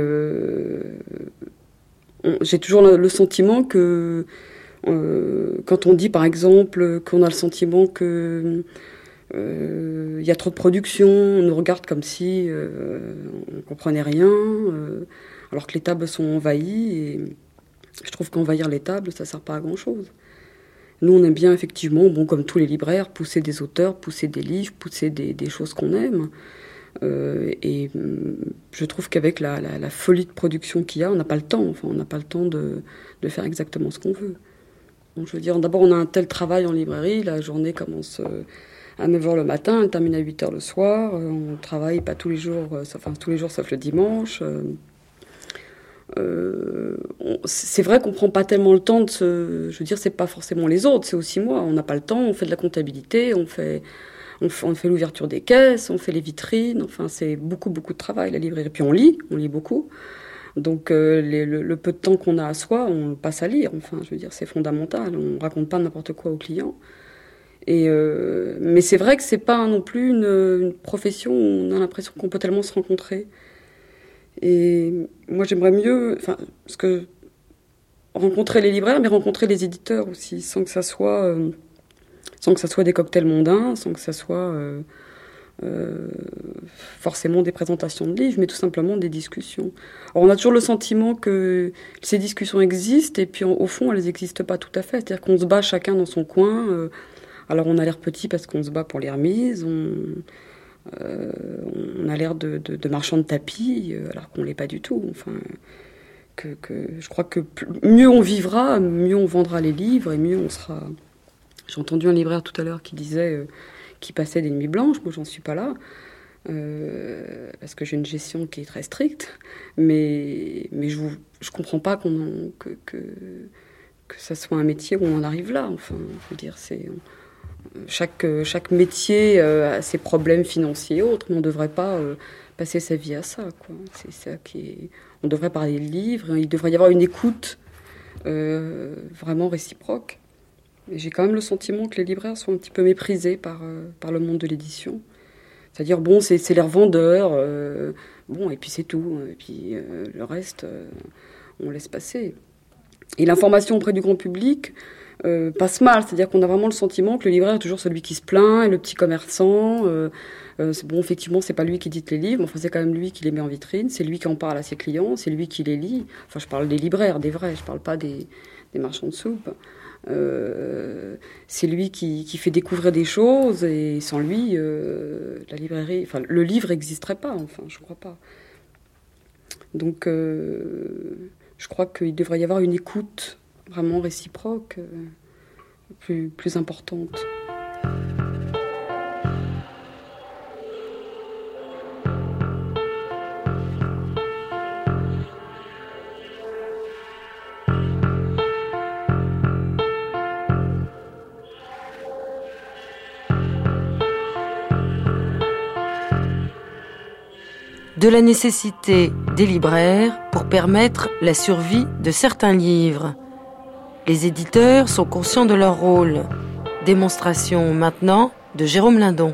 j'ai toujours le sentiment que quand on dit par exemple qu'on a le sentiment que y a trop de production, on nous regarde comme si on ne comprenait rien, alors que les tables sont envahies, et je trouve qu'envahir les tables, ça ne sert pas à grand chose. Nous, on aime bien effectivement, comme tous les libraires, pousser des auteurs, pousser des livres, pousser des choses qu'on aime. Et je trouve qu'avec la folie de production qu'il y a, on n'a pas le temps. Enfin, on n'a pas le temps de faire exactement ce qu'on veut. Donc, je veux dire, d'abord, on a un tel travail en librairie. La journée commence à 9h le matin, elle termine à 8h le soir. On travaille pas tous les jours, tous les jours sauf le dimanche. C'est vrai qu'on prend pas tellement le temps je veux dire, c'est pas forcément les autres, c'est aussi moi. On n'a pas le temps, on fait de la comptabilité, on fait l'ouverture des caisses, on fait les vitrines, enfin c'est beaucoup de travail la librairie. Puis on lit beaucoup. Donc le peu de temps qu'on a à soi, on le passe à lire. Enfin, je veux dire, c'est fondamental. On raconte pas n'importe quoi aux clients. Mais c'est vrai que c'est pas non plus une profession où on a l'impression qu'on peut tellement se rencontrer. Et moi j'aimerais mieux, rencontrer les libraires, mais rencontrer les éditeurs aussi, sans que ça soit des cocktails mondains, sans que ça soit forcément des présentations de livres, mais tout simplement des discussions. Alors, on a toujours le sentiment que ces discussions existent, et puis au fond, elles n'existent pas tout à fait. C'est-à-dire qu'on se bat chacun dans son coin. Alors, on a l'air petit parce qu'on se bat pour les remises. on a l'air de marchands de tapis, alors qu'on l'est pas du tout. Enfin, je crois que mieux on vivra, mieux on vendra les livres et mieux on sera. J'ai entendu un libraire tout à l'heure qui disait qu'il passait des nuits blanches. Moi, j'en suis pas là. Parce que j'ai une gestion qui est très stricte, mais je comprends pas que ça soit un métier où on en arrive là. Enfin, je veux dire, chaque métier a ses problèmes financiers et autres, mais on devrait pas passer sa vie à ça, quoi. C'est ça on devrait parler de livres, il devrait y avoir une écoute vraiment réciproque. Et j'ai quand même le sentiment que les libraires sont un petit peu méprisés par le monde de l'édition. C'est-à-dire, bon, c'est les revendeurs, bon, et puis c'est tout. Et puis le reste, on laisse passer. Et l'information auprès du grand public passe mal. C'est-à-dire qu'on a vraiment le sentiment que le libraire est toujours celui qui se plaint, et le petit commerçant. Bon, effectivement, c'est pas lui qui édite les livres, mais enfin, c'est quand même lui qui les met en vitrine, c'est lui qui en parle à ses clients, c'est lui qui les lit. Enfin, je parle des libraires, des vrais, je parle pas des marchands de soupe. C'est lui qui fait découvrir des choses, et sans lui, la librairie, enfin, le livre n'existerait pas, enfin, je crois pas. Donc, je crois qu'il devrait y avoir une écoute vraiment réciproque, plus importante. De la nécessité des libraires pour permettre la survie de certains livres. Les éditeurs sont conscients de leur rôle. Démonstration maintenant de Jérôme Lindon.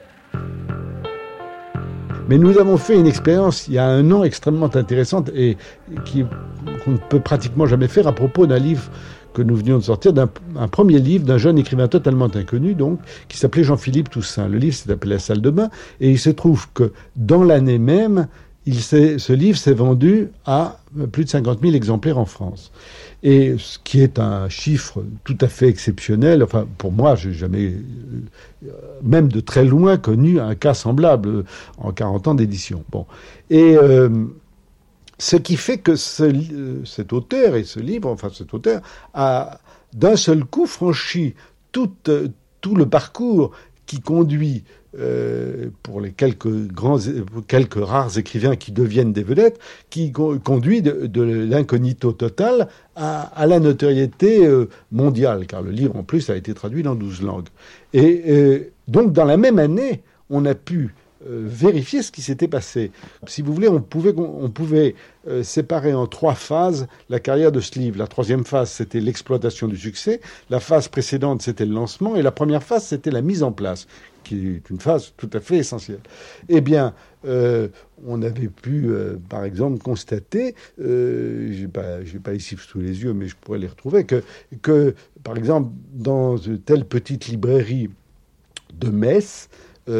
Mais nous avons fait une expérience il y a 1 an extrêmement intéressante et qu'on ne peut pratiquement jamais faire à propos d'un livre que nous venions de sortir, un premier livre d'un jeune écrivain totalement inconnu, donc, qui s'appelait Jean-Philippe Toussaint. Le livre s'appelait La salle de bain, et il se trouve que dans l'année même, ce livre s'est vendu à plus de 50 000 exemplaires en France. Et ce qui est un chiffre tout à fait exceptionnel. Enfin, pour moi, j'ai jamais, même de très loin, connu un cas semblable en 40 ans d'édition. Bon. Et ce qui fait que cet auteur et ce livre, enfin cet auteur, a d'un seul coup franchi tout le parcours qui conduit pour les quelques rares écrivains qui deviennent des vedettes, qui conduit de l'incognito total à la notoriété mondiale, car le livre en plus a été traduit dans 12 langues. Et donc dans la même année, on a pu vérifier ce qui s'était passé. Si vous voulez, on pouvait séparer en 3 phases la carrière de ce livre. La 3e phase, c'était l'exploitation du succès. La phase précédente, c'était le lancement. Et la première phase, c'était la mise en place, qui est une phase tout à fait essentielle. Eh bien, on avait pu, par exemple, constater, j'ai pas ici sous les yeux, mais je pourrais les retrouver, que par exemple, dans une telle petite librairie de Metz,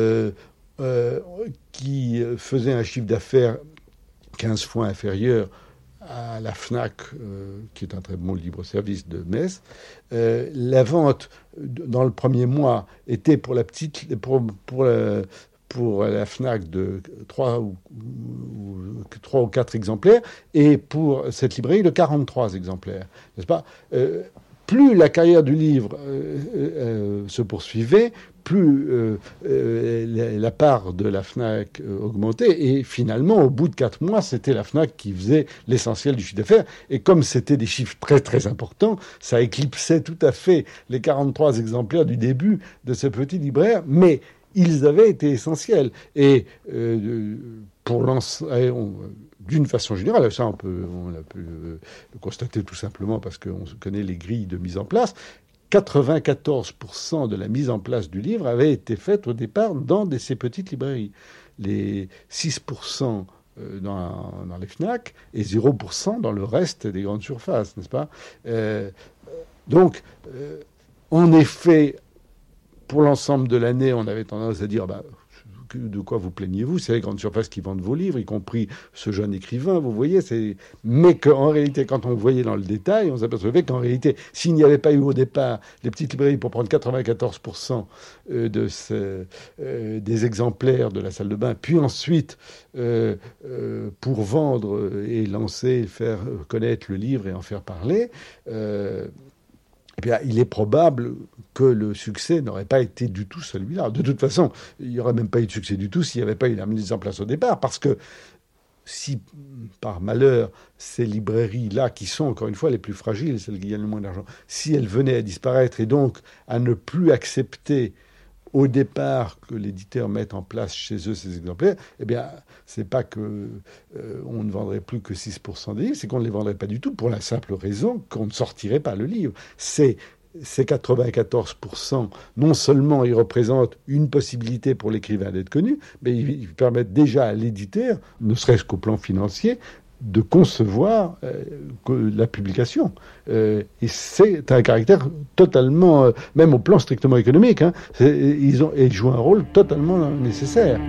qui faisait un chiffre d'affaires 15 fois inférieur à la Fnac, qui est un très bon libre-service de Metz. La vente dans le premier mois était pour la Fnac de 3 ou 4 exemplaires, et pour cette librairie de 43 exemplaires, n'est-ce pas ? Plus la carrière du livre se poursuivait, plus la part de la Fnac augmentait. Et finalement, au bout de 4 mois, c'était la Fnac qui faisait l'essentiel du chiffre d'affaires. Et comme c'était des chiffres très, très importants, ça éclipsait tout à fait les 43 exemplaires du début de ce petit libraire. Mais ils avaient été essentiels. Et pour lancer... D'une façon générale, ça on a pu le constater tout simplement parce qu'on connaît les grilles de mise en place, 94% de la mise en place du livre avait été faite au départ dans ces petites librairies. Les 6% dans les FNAC et 0% dans le reste des grandes surfaces, n'est-ce pas ? Donc, en effet, pour l'ensemble de l'année, on avait tendance à dire... de quoi vous plaignez-vous? C'est les grandes surfaces qui vendent vos livres, y compris ce jeune écrivain, vous voyez. Mais qu'en réalité, quand on voyait dans le détail, on s'apercevait qu'en réalité, s'il n'y avait pas eu au départ les petites librairies pour prendre 94% des exemplaires de la salle de bain, puis ensuite pour vendre et lancer, faire connaître le livre et en faire parler, eh bien, il est probable que le succès n'aurait pas été du tout celui-là. De toute façon, il n'y aurait même pas eu de succès du tout s'il n'y avait pas eu la mise en place au départ, parce que si, par malheur, ces librairies-là, qui sont encore une fois les plus fragiles, celles qui gagnent le moins d'argent, si elles venaient à disparaître et donc à ne plus accepter au départ que l'éditeur mette en place chez eux ces exemplaires, eh bien, c'est pas que on ne vendrait plus que 6% des livres, c'est qu'on ne les vendrait pas du tout, pour la simple raison qu'on ne sortirait pas le livre. Ces 94%, non seulement ils représentent une possibilité pour l'écrivain d'être connu, mais ils permettent déjà à l'éditeur, ne serait-ce qu'au plan financier, de concevoir la publication. Et c'est un caractère totalement, même au plan strictement économique, hein, ils jouent un rôle totalement nécessaire.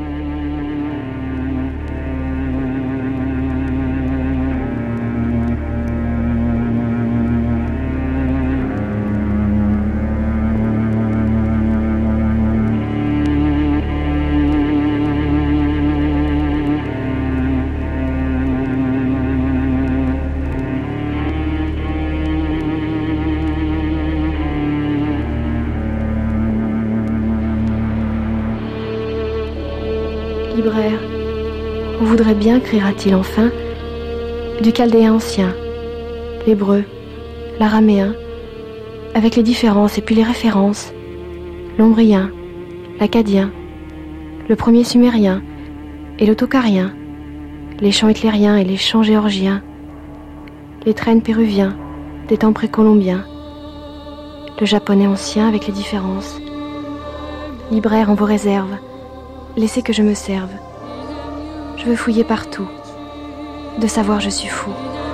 Libraire, on voudrait bien, criera-t-il enfin, du chaldéen ancien, l'hébreu, l'araméen, avec les différences et puis les références, l'ombrien, l'akkadien, le premier sumérien et l'autocarien, les chants hitlériens et les chants géorgiens, les traînes péruviens des temps précolombiens, le japonais ancien avec les différences. Libraire en vos réserves, laissez que je me serve. Je veux fouiller partout. De savoir je suis fou.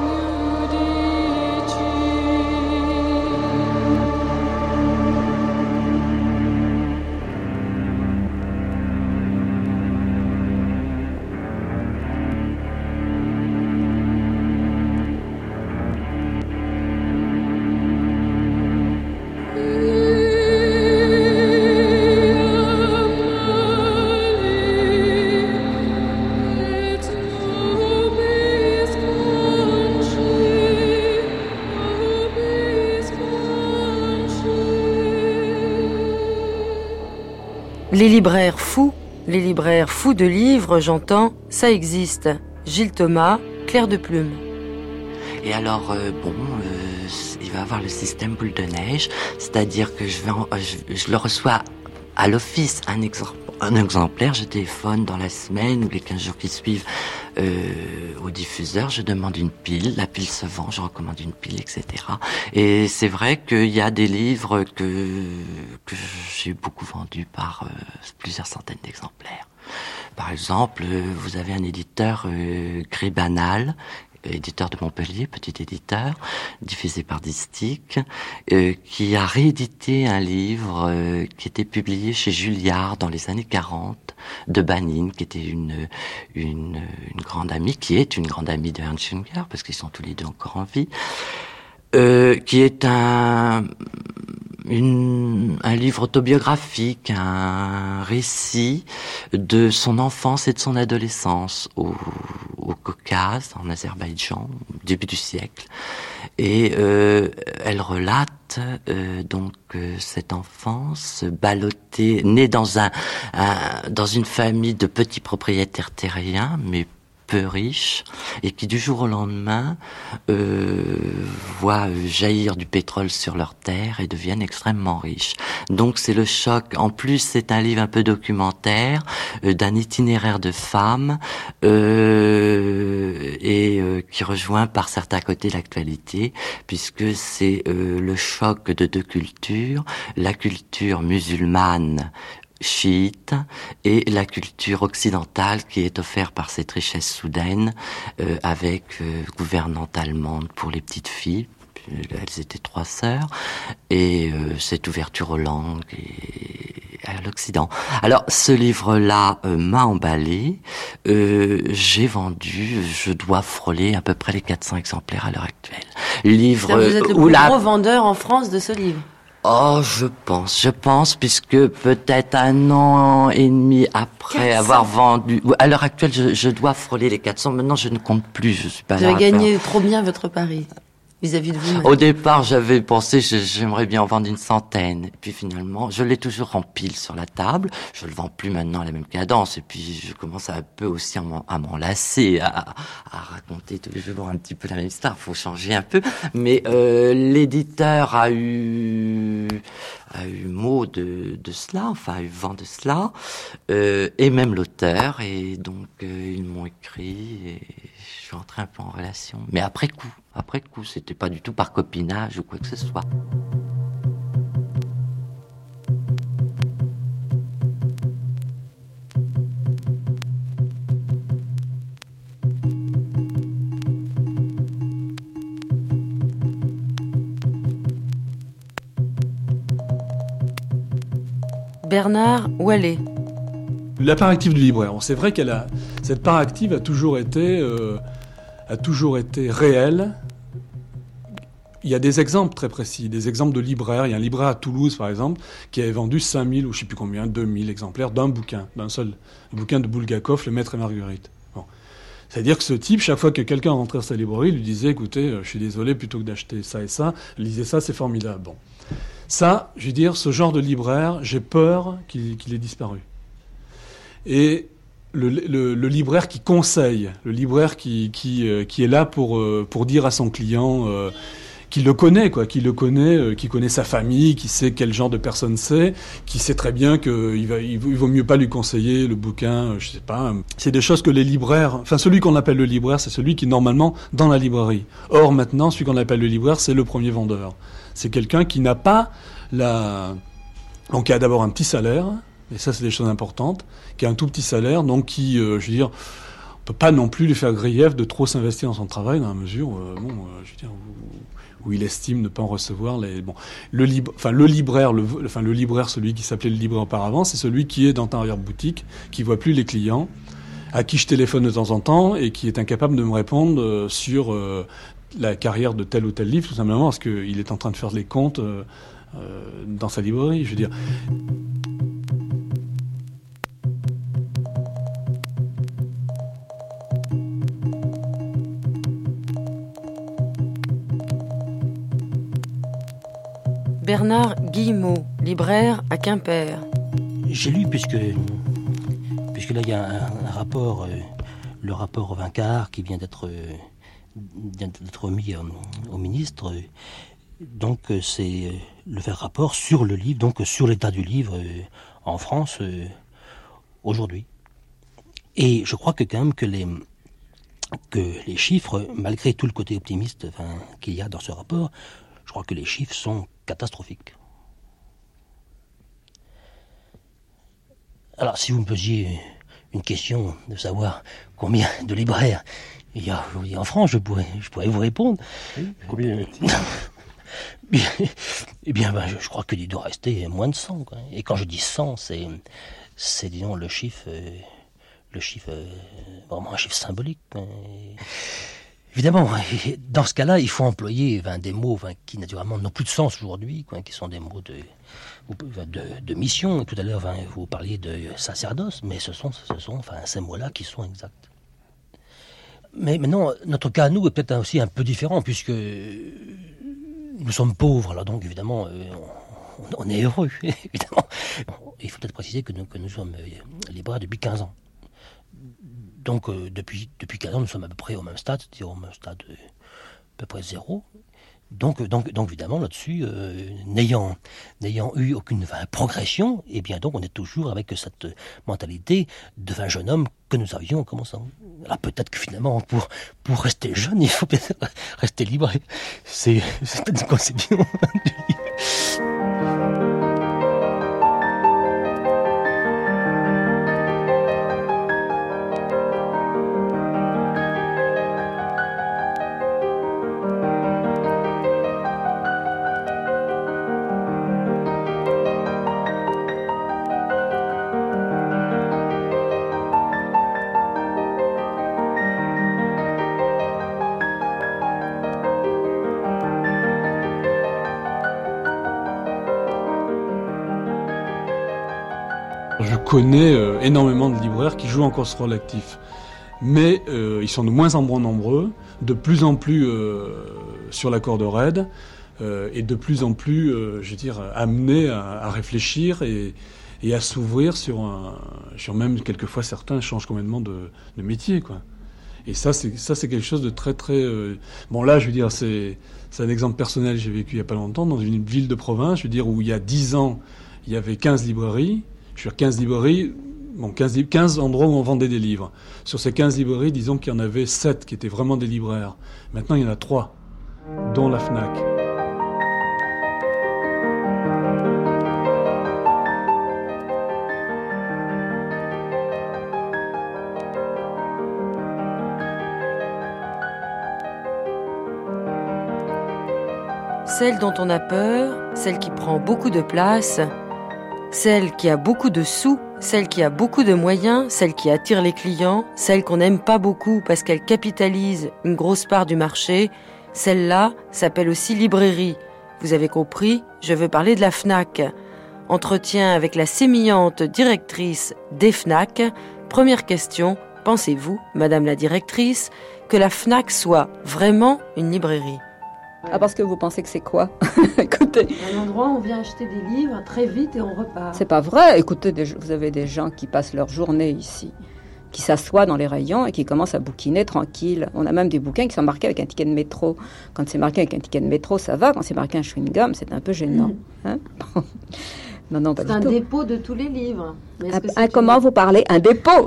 Les libraires fous de livres, j'entends, ça existe. Gilles Thomas, Clair de Plume. Et alors, il va avoir le système boule de neige, c'est-à-dire que je le reçois à l'office, un exemplaire, je téléphone dans la semaine ou les 15 jours qui suivent au diffuseur, je demande une pile, la pile se vend, je recommande une pile, etc. Et c'est vrai qu'il y a des livres que j'ai beaucoup vendus par plusieurs centaines d'exemplaires. Par exemple, vous avez un éditeur Gris Banal, éditeur de Montpellier, petit éditeur, diffusé par Distic, qui a réédité un livre qui était publié chez Julliard dans les années 40, de Banine, qui était une grande amie, qui est une grande amie de Ernst Junger, parce qu'ils sont tous les deux encore en vie, qui est un livre autobiographique, un récit de son enfance et de son adolescence au Caucase, en Azerbaïdjan, au début du siècle. Et elle relate cette enfance ballottée, née dans une famille de petits propriétaires terriens, mais peu riches, et qui du jour au lendemain voient jaillir du pétrole sur leurs terres et deviennent extrêmement riches. Donc c'est le choc. En plus, c'est un livre un peu documentaire d'un itinéraire de femmes qui rejoint par certains côtés l'actualité, puisque c'est le choc de deux cultures, la culture musulmane chiite et la culture occidentale qui est offerte par cette richesse soudaine avec gouvernante allemande pour les petites filles, elles étaient 3 sœurs, et cette ouverture aux langues et à l'Occident. Alors, ce livre-là m'a emballé. J'ai vendu, je dois frôler à peu près les 400 exemplaires à l'heure actuelle. Livre vous êtes le plus gros vendeur en France de ce livre. Oh, je pense, puisque peut-être 1 an et demi après 400. Avoir vendu, à l'heure actuelle, je dois frôler les 400. Maintenant, je ne compte plus, je suis pas là. Vous avez gagné trop bien votre pari. Vis-à-vis de vous-même. Au départ, j'avais pensé, j'aimerais bien en vendre une centaine. Et puis finalement, je l'ai toujours en pile sur la table. Je le vends plus maintenant à la même cadence. Et puis, je commence un peu aussi à m'en lasser, à raconter tous les jours un petit peu la même histoire. Faut changer un peu. Mais l'éditeur a eu mot de cela, enfin, a eu vent de cela. Et même l'auteur. Et donc, ils m'ont écrit et je suis entré un peu en relation. Mais après coup, c'était pas du tout par copinage ou quoi que ce soit. Bernard Ouellet. La part active du libraire. C'est vrai cette part active a toujours été réelle. Il y a des exemples très précis, des exemples de libraires. Il y a un libraire à Toulouse, par exemple, qui avait vendu 5000 ou je ne sais plus combien, 2000 exemplaires d'un seul bouquin de Bulgakov, Le Maître et Marguerite. Bon. C'est-à-dire que ce type, chaque fois que quelqu'un rentrait dans sa librairie, il lui disait, écoutez, je suis désolé, plutôt que d'acheter ça et ça, lisez ça, c'est formidable. Bon. Ça, je veux dire, ce genre de libraire, j'ai peur qu'il ait disparu. Et le libraire qui conseille, le libraire qui est là pour dire à son client qu'il le connaît, qui connaît sa famille, qui sait quel genre de personne c'est, qui sait très bien qu'il vaut mieux pas lui conseiller le bouquin, je sais pas. C'est des choses que les libraires, enfin celui qu'on appelle le libraire, c'est celui qui est normalement dans la librairie. Or maintenant, celui qu'on appelle le libraire, c'est le premier vendeur. C'est quelqu'un qui n'a pas donc il a d'abord un petit salaire. Et ça, c'est des choses importantes, qui a un tout petit salaire, donc qui, je veux dire, on peut pas non plus lui faire grief de trop s'investir dans son travail, dans la mesure, je veux dire, où il estime ne pas en recevoir les. Bon, le libraire, celui qui s'appelait le libraire auparavant, c'est celui qui est dans ta arrière-boutique, qui voit plus les clients, à qui je téléphone de temps en temps et qui est incapable de me répondre sur la carrière de tel ou tel livre, tout simplement parce qu'il est en train de faire les comptes dans sa librairie, je veux dire. Bernard Guillemot, libraire à Quimper. J'ai lu, puisque là il y a un rapport, le rapport Vincart qui vient d'être remis au ministre. Donc c'est le faire rapport sur le livre, donc sur l'état du livre en France aujourd'hui. Et je crois que quand même que les chiffres, malgré tout le côté optimiste qu'il y a dans ce rapport, je crois que les chiffres sont catastrophique. Alors, si vous me posiez une question de savoir combien de libraires il y a aujourd'hui en France, je pourrais vous répondre. Oui, combien Eh bien, je crois qu'il doit rester moins de 100. Quoi. Et quand je dis 100, c'est disons, le chiffre, vraiment un chiffre symbolique. Évidemment, dans ce cas-là, il faut employer des mots qui, naturellement, n'ont plus de sens aujourd'hui, qui sont des mots de mission. Et tout à l'heure, vous parliez de sacerdoce, mais ce sont ces mots-là qui sont exacts. Mais maintenant, notre cas à nous est peut-être aussi un peu différent, puisque nous sommes pauvres. Alors donc, évidemment, on est heureux, évidemment. Il faut peut-être préciser que nous sommes libraires depuis 15 ans. Donc, depuis 15 ans, nous sommes à peu près au même stade, c'est-à-dire au même stade à peu près 0. Donc évidemment, là-dessus, n'ayant eu aucune progression, eh bien, donc, on est toujours avec cette mentalité de jeune homme que nous avions en commençant. Alors, peut-être que finalement, pour rester jeune, il faut peut-être rester libre. C'est peut-être une conception du livre. je connais énormément de libraires qui jouent encore ce rôle actif. Mais ils sont de moins en moins nombreux, de plus en plus sur la corde raide, et de plus en plus, amenés à réfléchir et à s'ouvrir sur même quelquefois certains changent complètement de métier, quoi. Et ça c'est quelque chose de très très bon, là je veux dire c'est un exemple personnel. J'ai vécu il y a pas longtemps dans une ville de province, je veux dire, où il y a 10 ans il y avait 15 librairies, 15 librairies, 15 endroits où on vendait des livres. Sur ces 15 librairies, disons qu'il y en avait 7 qui étaient vraiment des libraires. Maintenant il y en a 3, dont la Fnac. Celle dont on a peur, celle qui prend beaucoup de place, celle qui a beaucoup de sous, celle qui a beaucoup de moyens, celle qui attire les clients, celle qu'on n'aime pas beaucoup parce qu'elle capitalise une grosse part du marché, celle-là s'appelle aussi librairie. Vous avez compris, je veux parler de la Fnac. Entretien avec la sémillante directrice des Fnac. Première question, pensez-vous, madame la directrice, que la Fnac soit vraiment une librairie ? Ah, parce que vous pensez que c'est quoi? Écoutez. Un endroit où on vient acheter des livres très vite et on repart. C'est pas vrai. Écoutez, vous avez des gens qui passent leur journée ici, qui s'assoient dans les rayons et qui commencent à bouquiner tranquille. On a même des bouquins qui sont marqués avec un ticket de métro. Quand c'est marqué avec un ticket de métro, ça va. Quand c'est marqué un chewing-gum, c'est un peu gênant. Hein? Non, pas du tout. C'est un dépôt de tous les livres. Mais comment vous parlez? Un dépôt?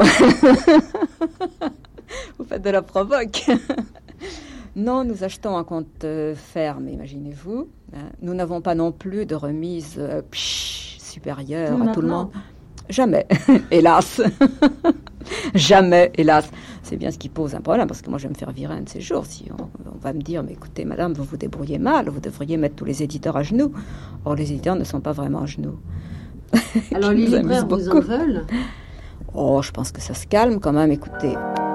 Vous faites de la provoque. Non, nous achetons un compte ferme, imaginez-vous. Nous n'avons pas non plus de remise supérieure à tout le monde. Jamais, hélas. Jamais, hélas. C'est bien ce qui pose un problème, parce que moi je vais me faire virer un de ces jours. Si on va me dire, mais écoutez madame, vous vous débrouillez mal, vous devriez mettre tous les éditeurs à genoux. Or les éditeurs ne sont pas vraiment à genoux. Alors les libraires vous en veulent? Oh, je pense que ça se calme quand même, écoutez.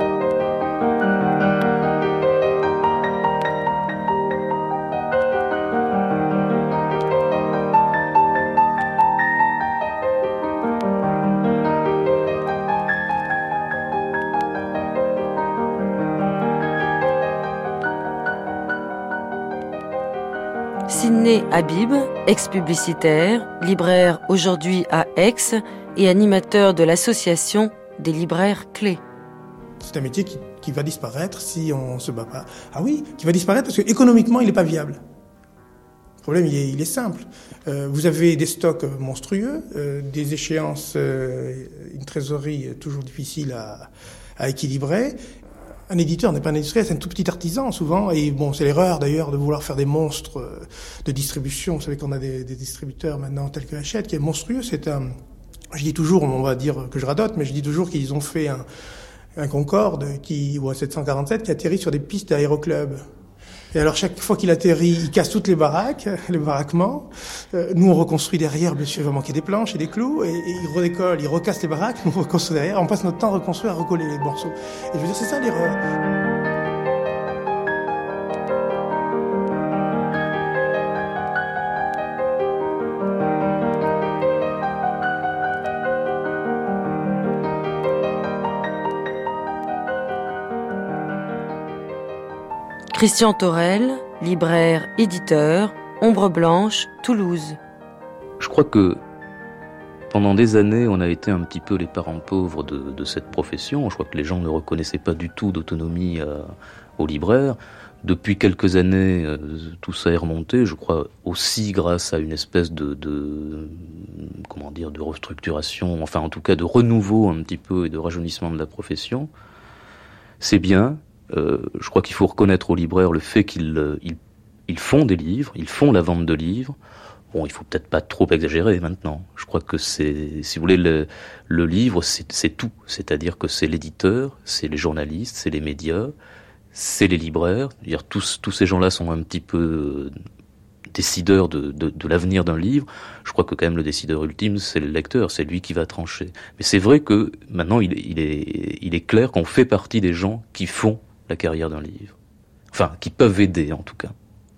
Sidney Habib, ex-publicitaire, libraire aujourd'hui à Aix et animateur de l'association des libraires clés. C'est un métier qui va disparaître si on ne se bat pas. Ah oui, qui va disparaître parce qu'économiquement, il n'est pas viable. Le problème, il est simple. Vous avez des stocks monstrueux, des échéances, une trésorerie toujours difficile à équilibrer. Un éditeur n'est pas un industriel, c'est un tout petit artisan souvent, et bon, c'est l'erreur d'ailleurs de vouloir faire des monstres de distribution. Vous savez qu'on a des distributeurs maintenant tels que Hachette, qui est monstrueux. Je dis toujours, on va dire que je radote, mais je dis toujours qu'ils ont fait un Concorde ou un 747 qui atterrit sur des pistes d'aéroclub. Et alors chaque fois qu'il atterrit, il casse toutes les baraques, les baraquements. Nous on reconstruit derrière, bien sûr il va manquer des planches et des clous, et il redécolle, il recasse les baraques, nous on reconstruit derrière, on passe notre temps à reconstruire, à recoller les morceaux. Et je veux dire, c'est ça l'erreur. Christian Thorel, libraire, éditeur, Ombre Blanche, Toulouse. Je crois que pendant des années, on a été un petit peu les parents pauvres de cette profession. Je crois que les gens ne reconnaissaient pas du tout d'autonomie aux libraires. Depuis quelques années, tout ça est remonté, je crois aussi grâce à une espèce de restructuration, enfin en tout cas de renouveau un petit peu et de rajeunissement de la profession. C'est bien. Je crois qu'il faut reconnaître aux libraires le fait qu'ils font des livres, ils font la vente de livres. Bon, il faut peut-être pas trop exagérer maintenant. Je crois que c'est, si vous voulez, le livre, c'est tout. C'est-à-dire que c'est l'éditeur, c'est les journalistes, c'est les médias, c'est les libraires. C'est-à-dire tous ces gens-là sont un petit peu décideurs de l'avenir d'un livre. Je crois que quand même le décideur ultime, c'est le lecteur, c'est lui qui va trancher. Mais c'est vrai que maintenant, il est clair qu'on fait partie des gens qui font la carrière d'un livre. Enfin, qui peuvent aider en tout cas.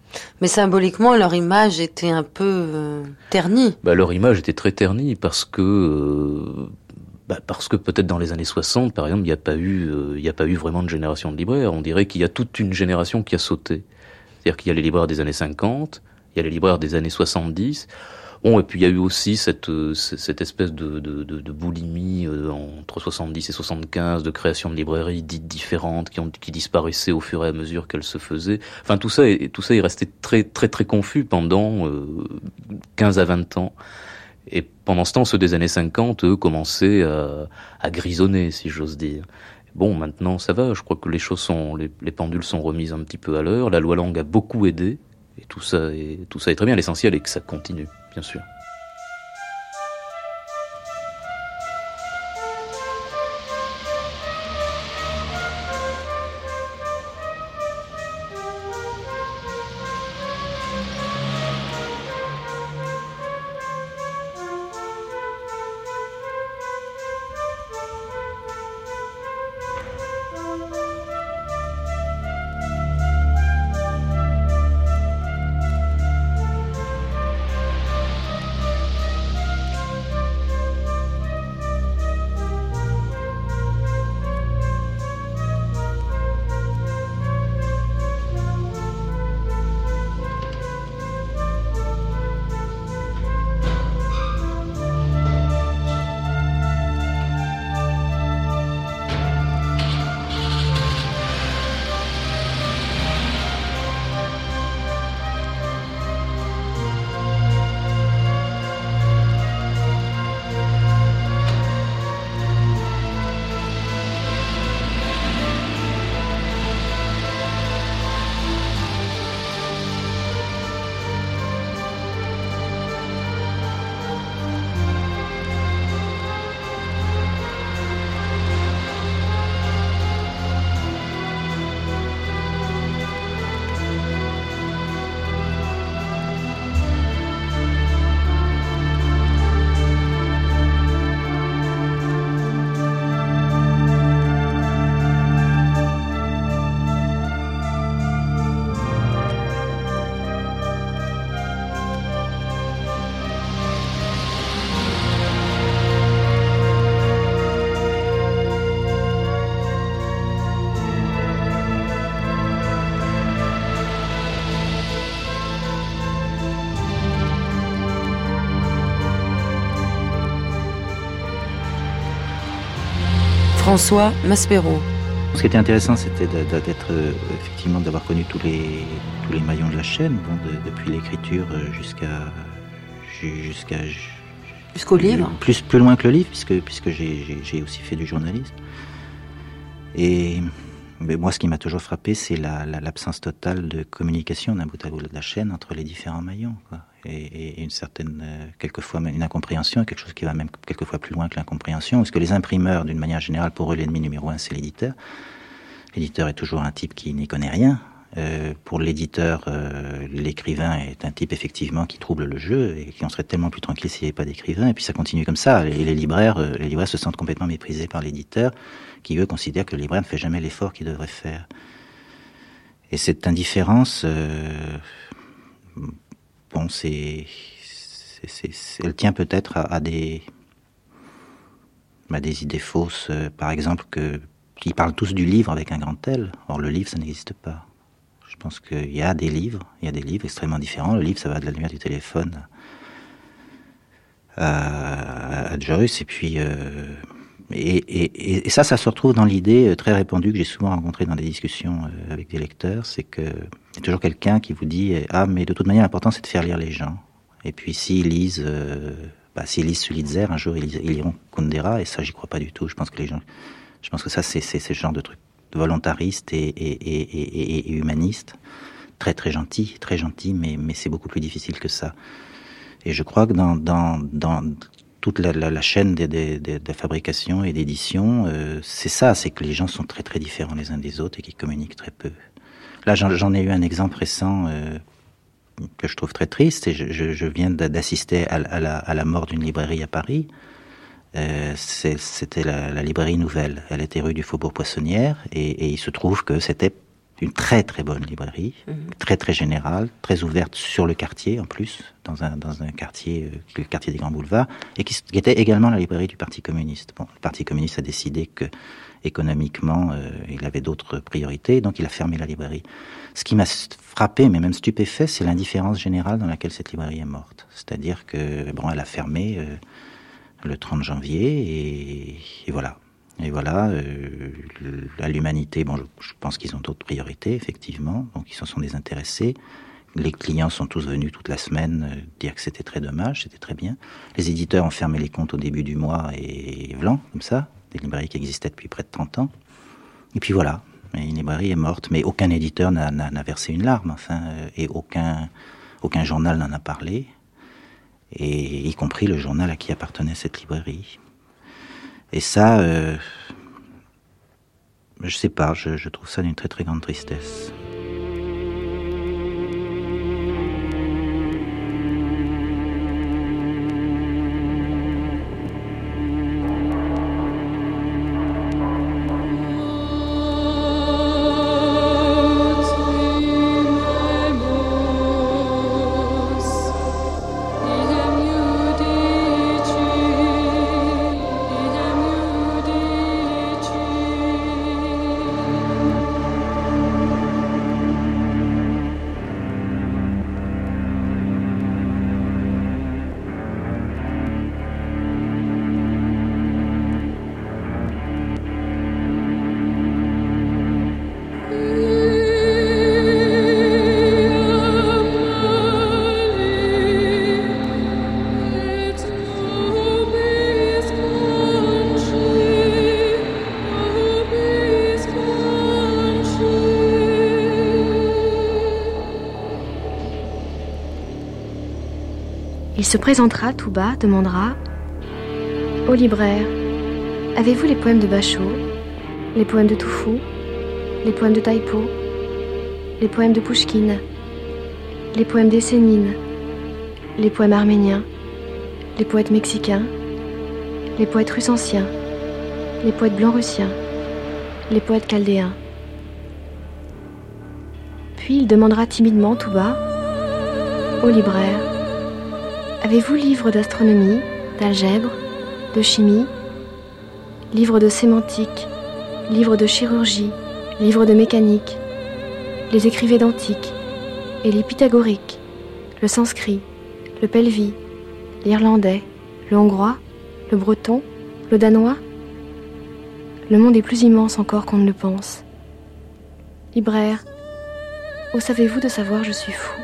Mais symboliquement, leur image était un peu ternie. Leur image était très ternie parce que peut-être dans les années 60, par exemple, il n'y a pas eu vraiment de génération de libraires. On dirait qu'il y a toute une génération qui a sauté. C'est-à-dire qu'il y a les libraires des années 50, il y a les libraires des années 70. Bon, et puis il y a eu aussi cette espèce de boulimie entre 70 et 75 de création de librairies dites différentes qui disparaissaient au fur et à mesure qu'elles se faisaient. Enfin, tout ça est resté très très très confus pendant 15 à 20 ans. Et pendant ce temps, ceux des années 50, eux, commençaient à grisonner, si j'ose dire. Bon, maintenant, ça va. Je crois que les pendules sont remises un petit peu à l'heure. La loi Lang a beaucoup aidé. Et tout ça est très bien. L'essentiel est que ça continue, bien sûr. François Maspero. Ce qui était intéressant, c'était d'être effectivement d'avoir connu tous les maillons de la chaîne, depuis l'écriture jusqu'au livre. Plus loin que le livre, puisque j'ai aussi fait du journalisme. Mais moi, ce qui m'a toujours frappé, c'est l'absence totale de communication d'un bout à bout de la chaîne entre les différents maillons, quoi. Et une certaine, quelquefois même une incompréhension, quelque chose qui va même quelquefois plus loin que l'incompréhension, parce que les imprimeurs, d'une manière générale, pour eux, l'ennemi numéro 1, c'est l'éditeur. L'éditeur est toujours un type qui n'y connaît rien. Pour l'éditeur, l'écrivain est un type effectivement qui trouble le jeu et qui en serait tellement plus tranquille s'il n'y avait pas d'écrivain. Et puis ça continue comme ça. Et les libraires se sentent complètement méprisés par l'éditeur, qui eux considèrent que le libraire ne fait jamais l'effort qu'il devrait faire. Et cette indifférence, elle tient peut-être à des idées fausses, par exemple qu'ils parlent tous du livre avec un grand L. Or le livre, ça n'existe pas. Je pense qu'il y a des livres extrêmement différents. Le livre, ça va de la lumière du téléphone à Joyce, et puis et ça se retrouve dans l'idée très répandue que j'ai souvent rencontrée dans des discussions avec des lecteurs, c'est que il y a toujours quelqu'un qui vous dit mais de toute manière l'important c'est de faire lire les gens. Et puis s'ils lisent Sulitzer, un jour ils liront Kundera, et ça j'y crois pas du tout. Je pense que ça c'est ce genre de truc volontariste et humaniste, très très gentil, mais c'est beaucoup plus difficile que ça. Et je crois que dans toute la chaîne de fabrication et d'édition, c'est ça, c'est que les gens sont très très différents les uns des autres et qu'ils communiquent très peu. Là, j'en ai eu un exemple récent que je trouve très triste, et je viens d'assister à la mort d'une librairie à Paris. C'était la librairie Nouvelle. Elle était rue du Faubourg Poissonnière, et il se trouve que c'était une très très bonne librairie, très très générale, très ouverte sur le quartier en plus, dans un quartier, le quartier des Grands Boulevards, et qui était également la librairie du Parti communiste. Bon, le Parti communiste a décidé que économiquement, il avait d'autres priorités, donc il a fermé la librairie. Ce qui m'a frappé, mais même stupéfait, c'est l'indifférence générale dans laquelle cette librairie est morte. C'est-à-dire que, bon, elle a fermé le 30 janvier, et voilà. Et voilà, à l'humanité, bon, je pense qu'ils ont d'autres priorités, effectivement, donc ils s'en sont désintéressés. Les clients sont tous venus toute la semaine dire que c'était très dommage, c'était très bien. Les éditeurs ont fermé les comptes au début du mois, et voilà, comme ça, des librairies qui existaient depuis près de 30 ans. Et puis voilà, une librairie est morte, mais aucun éditeur n'a versé une larme, enfin, et aucun journal n'en a parlé, et y compris le journal à qui appartenait cette librairie. Et ça, je sais pas, je trouve ça d'une très très grande tristesse. Il se présentera tout bas, demandera « Au libraire, avez-vous les poèmes de Bachot, les poèmes de Toufou, les poèmes de Taipo, les poèmes de Pouchkine, les poèmes d'Essénine, les poèmes arméniens, les poètes mexicains, les poètes russes anciens, les poètes blancs-russiens, les poètes chaldéens. » Puis il demandera timidement tout bas « Au libraire, avez-vous livres d'astronomie, d'algèbre, de chimie, livres de sémantique, livres de chirurgie, livres de mécanique, les écrivains d'antique et les pythagoriques, le sanskrit, le pelvi, l'irlandais, le hongrois, le breton, le danois? Le monde est plus immense encore qu'on ne le pense. Libraire, où savez-vous de savoir je suis fou?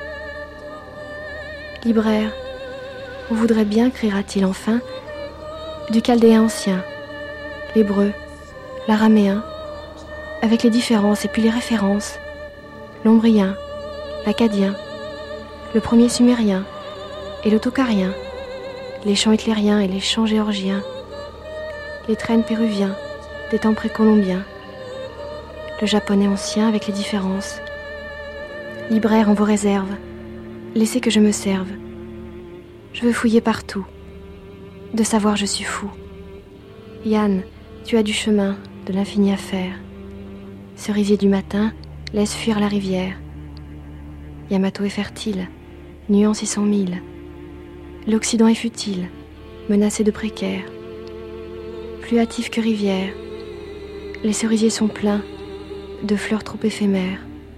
Libraire, on voudrait bien, criera-t-il enfin, du chaldéen ancien, l'hébreu, l'araméen, avec les différences et puis les références, l'ombrien, l'akkadien, le premier sumérien et le tokarien, les chants hitlériens et les chants géorgiens, les traînes péruviens des temps précolombiens, le japonais ancien avec les différences. Libraire en vos réserves, laissez que je me serve. Je veux fouiller partout, de savoir je suis fou. Yann, tu as du chemin, de l'infini à faire. Cerisier du matin, laisse fuir la rivière. Yamato est fertile, nuance 600 000. L'Occident est futile, menacé de précaire. Plus hâtif que rivière, les cerisiers sont pleins de fleurs trop éphémères.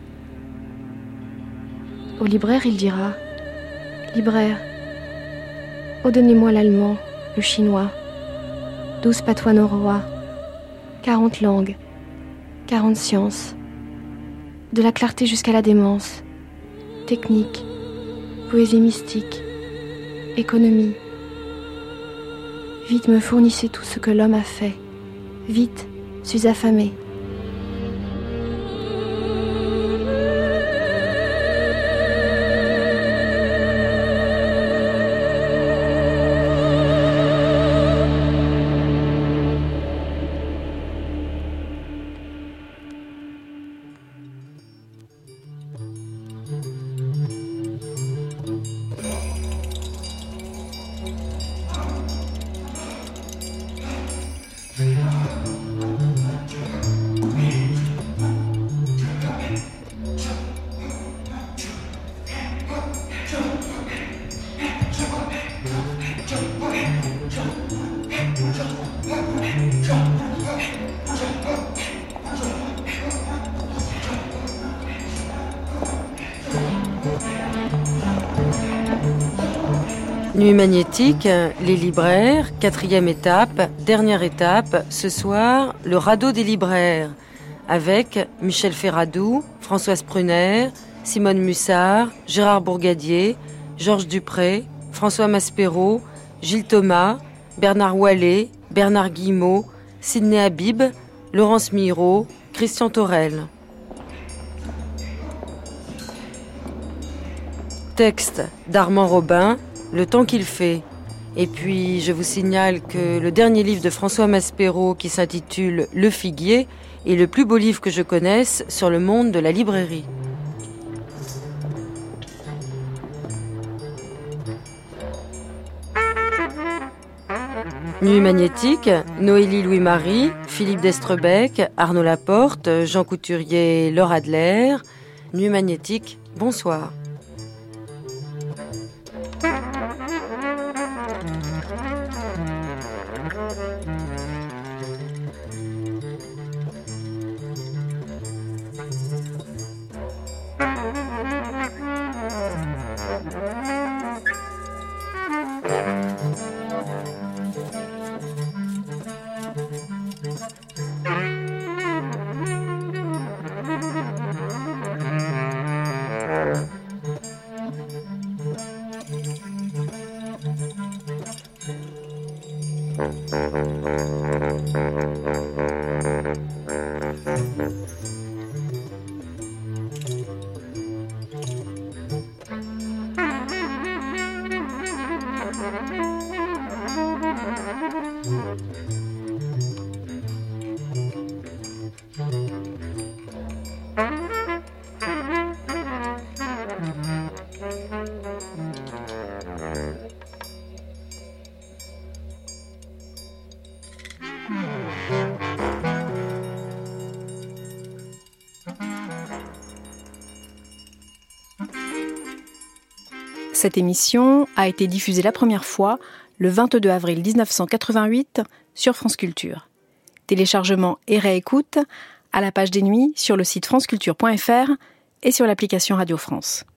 Au libraire, il dira « Libraire, oh donnez-moi l'allemand, le chinois, 12 patois norois, 40 langues, 40 sciences, de la clarté jusqu'à la démence, technique, poésie mystique, économie. Vite me fournissez tout ce que l'homme a fait. Vite, suis affamé. » Nuit magnétique, les libraires, 4e étape, dernière étape, ce soir, le radeau des libraires, avec Michel Ferradou, Françoise Pruner, Simone Mussard, Gérard Bourgadier, Georges Dupré, François Maspero, Gilles Thomas, Bernard Wallet, Bernard Guillemot, Sidney Habib, Laurence Miraud, Christian Torel. Texte d'Armand Robin, Le temps qu'il fait. Et puis, je vous signale que le dernier livre de François Maspero, qui s'intitule Le Figuier, est le plus beau livre que je connaisse sur le monde de la librairie. Nuit magnétique, Noélie Louis-Marie, Philippe Destrebec, Arnaud Laporte, Jean Couturier, Laure Adler. Nuit magnétique, bonsoir. Cette émission a été diffusée la première fois le 22 avril 1988 sur France Culture. Téléchargement et réécoute à la page des nuits sur le site franceculture.fr et sur l'application Radio France.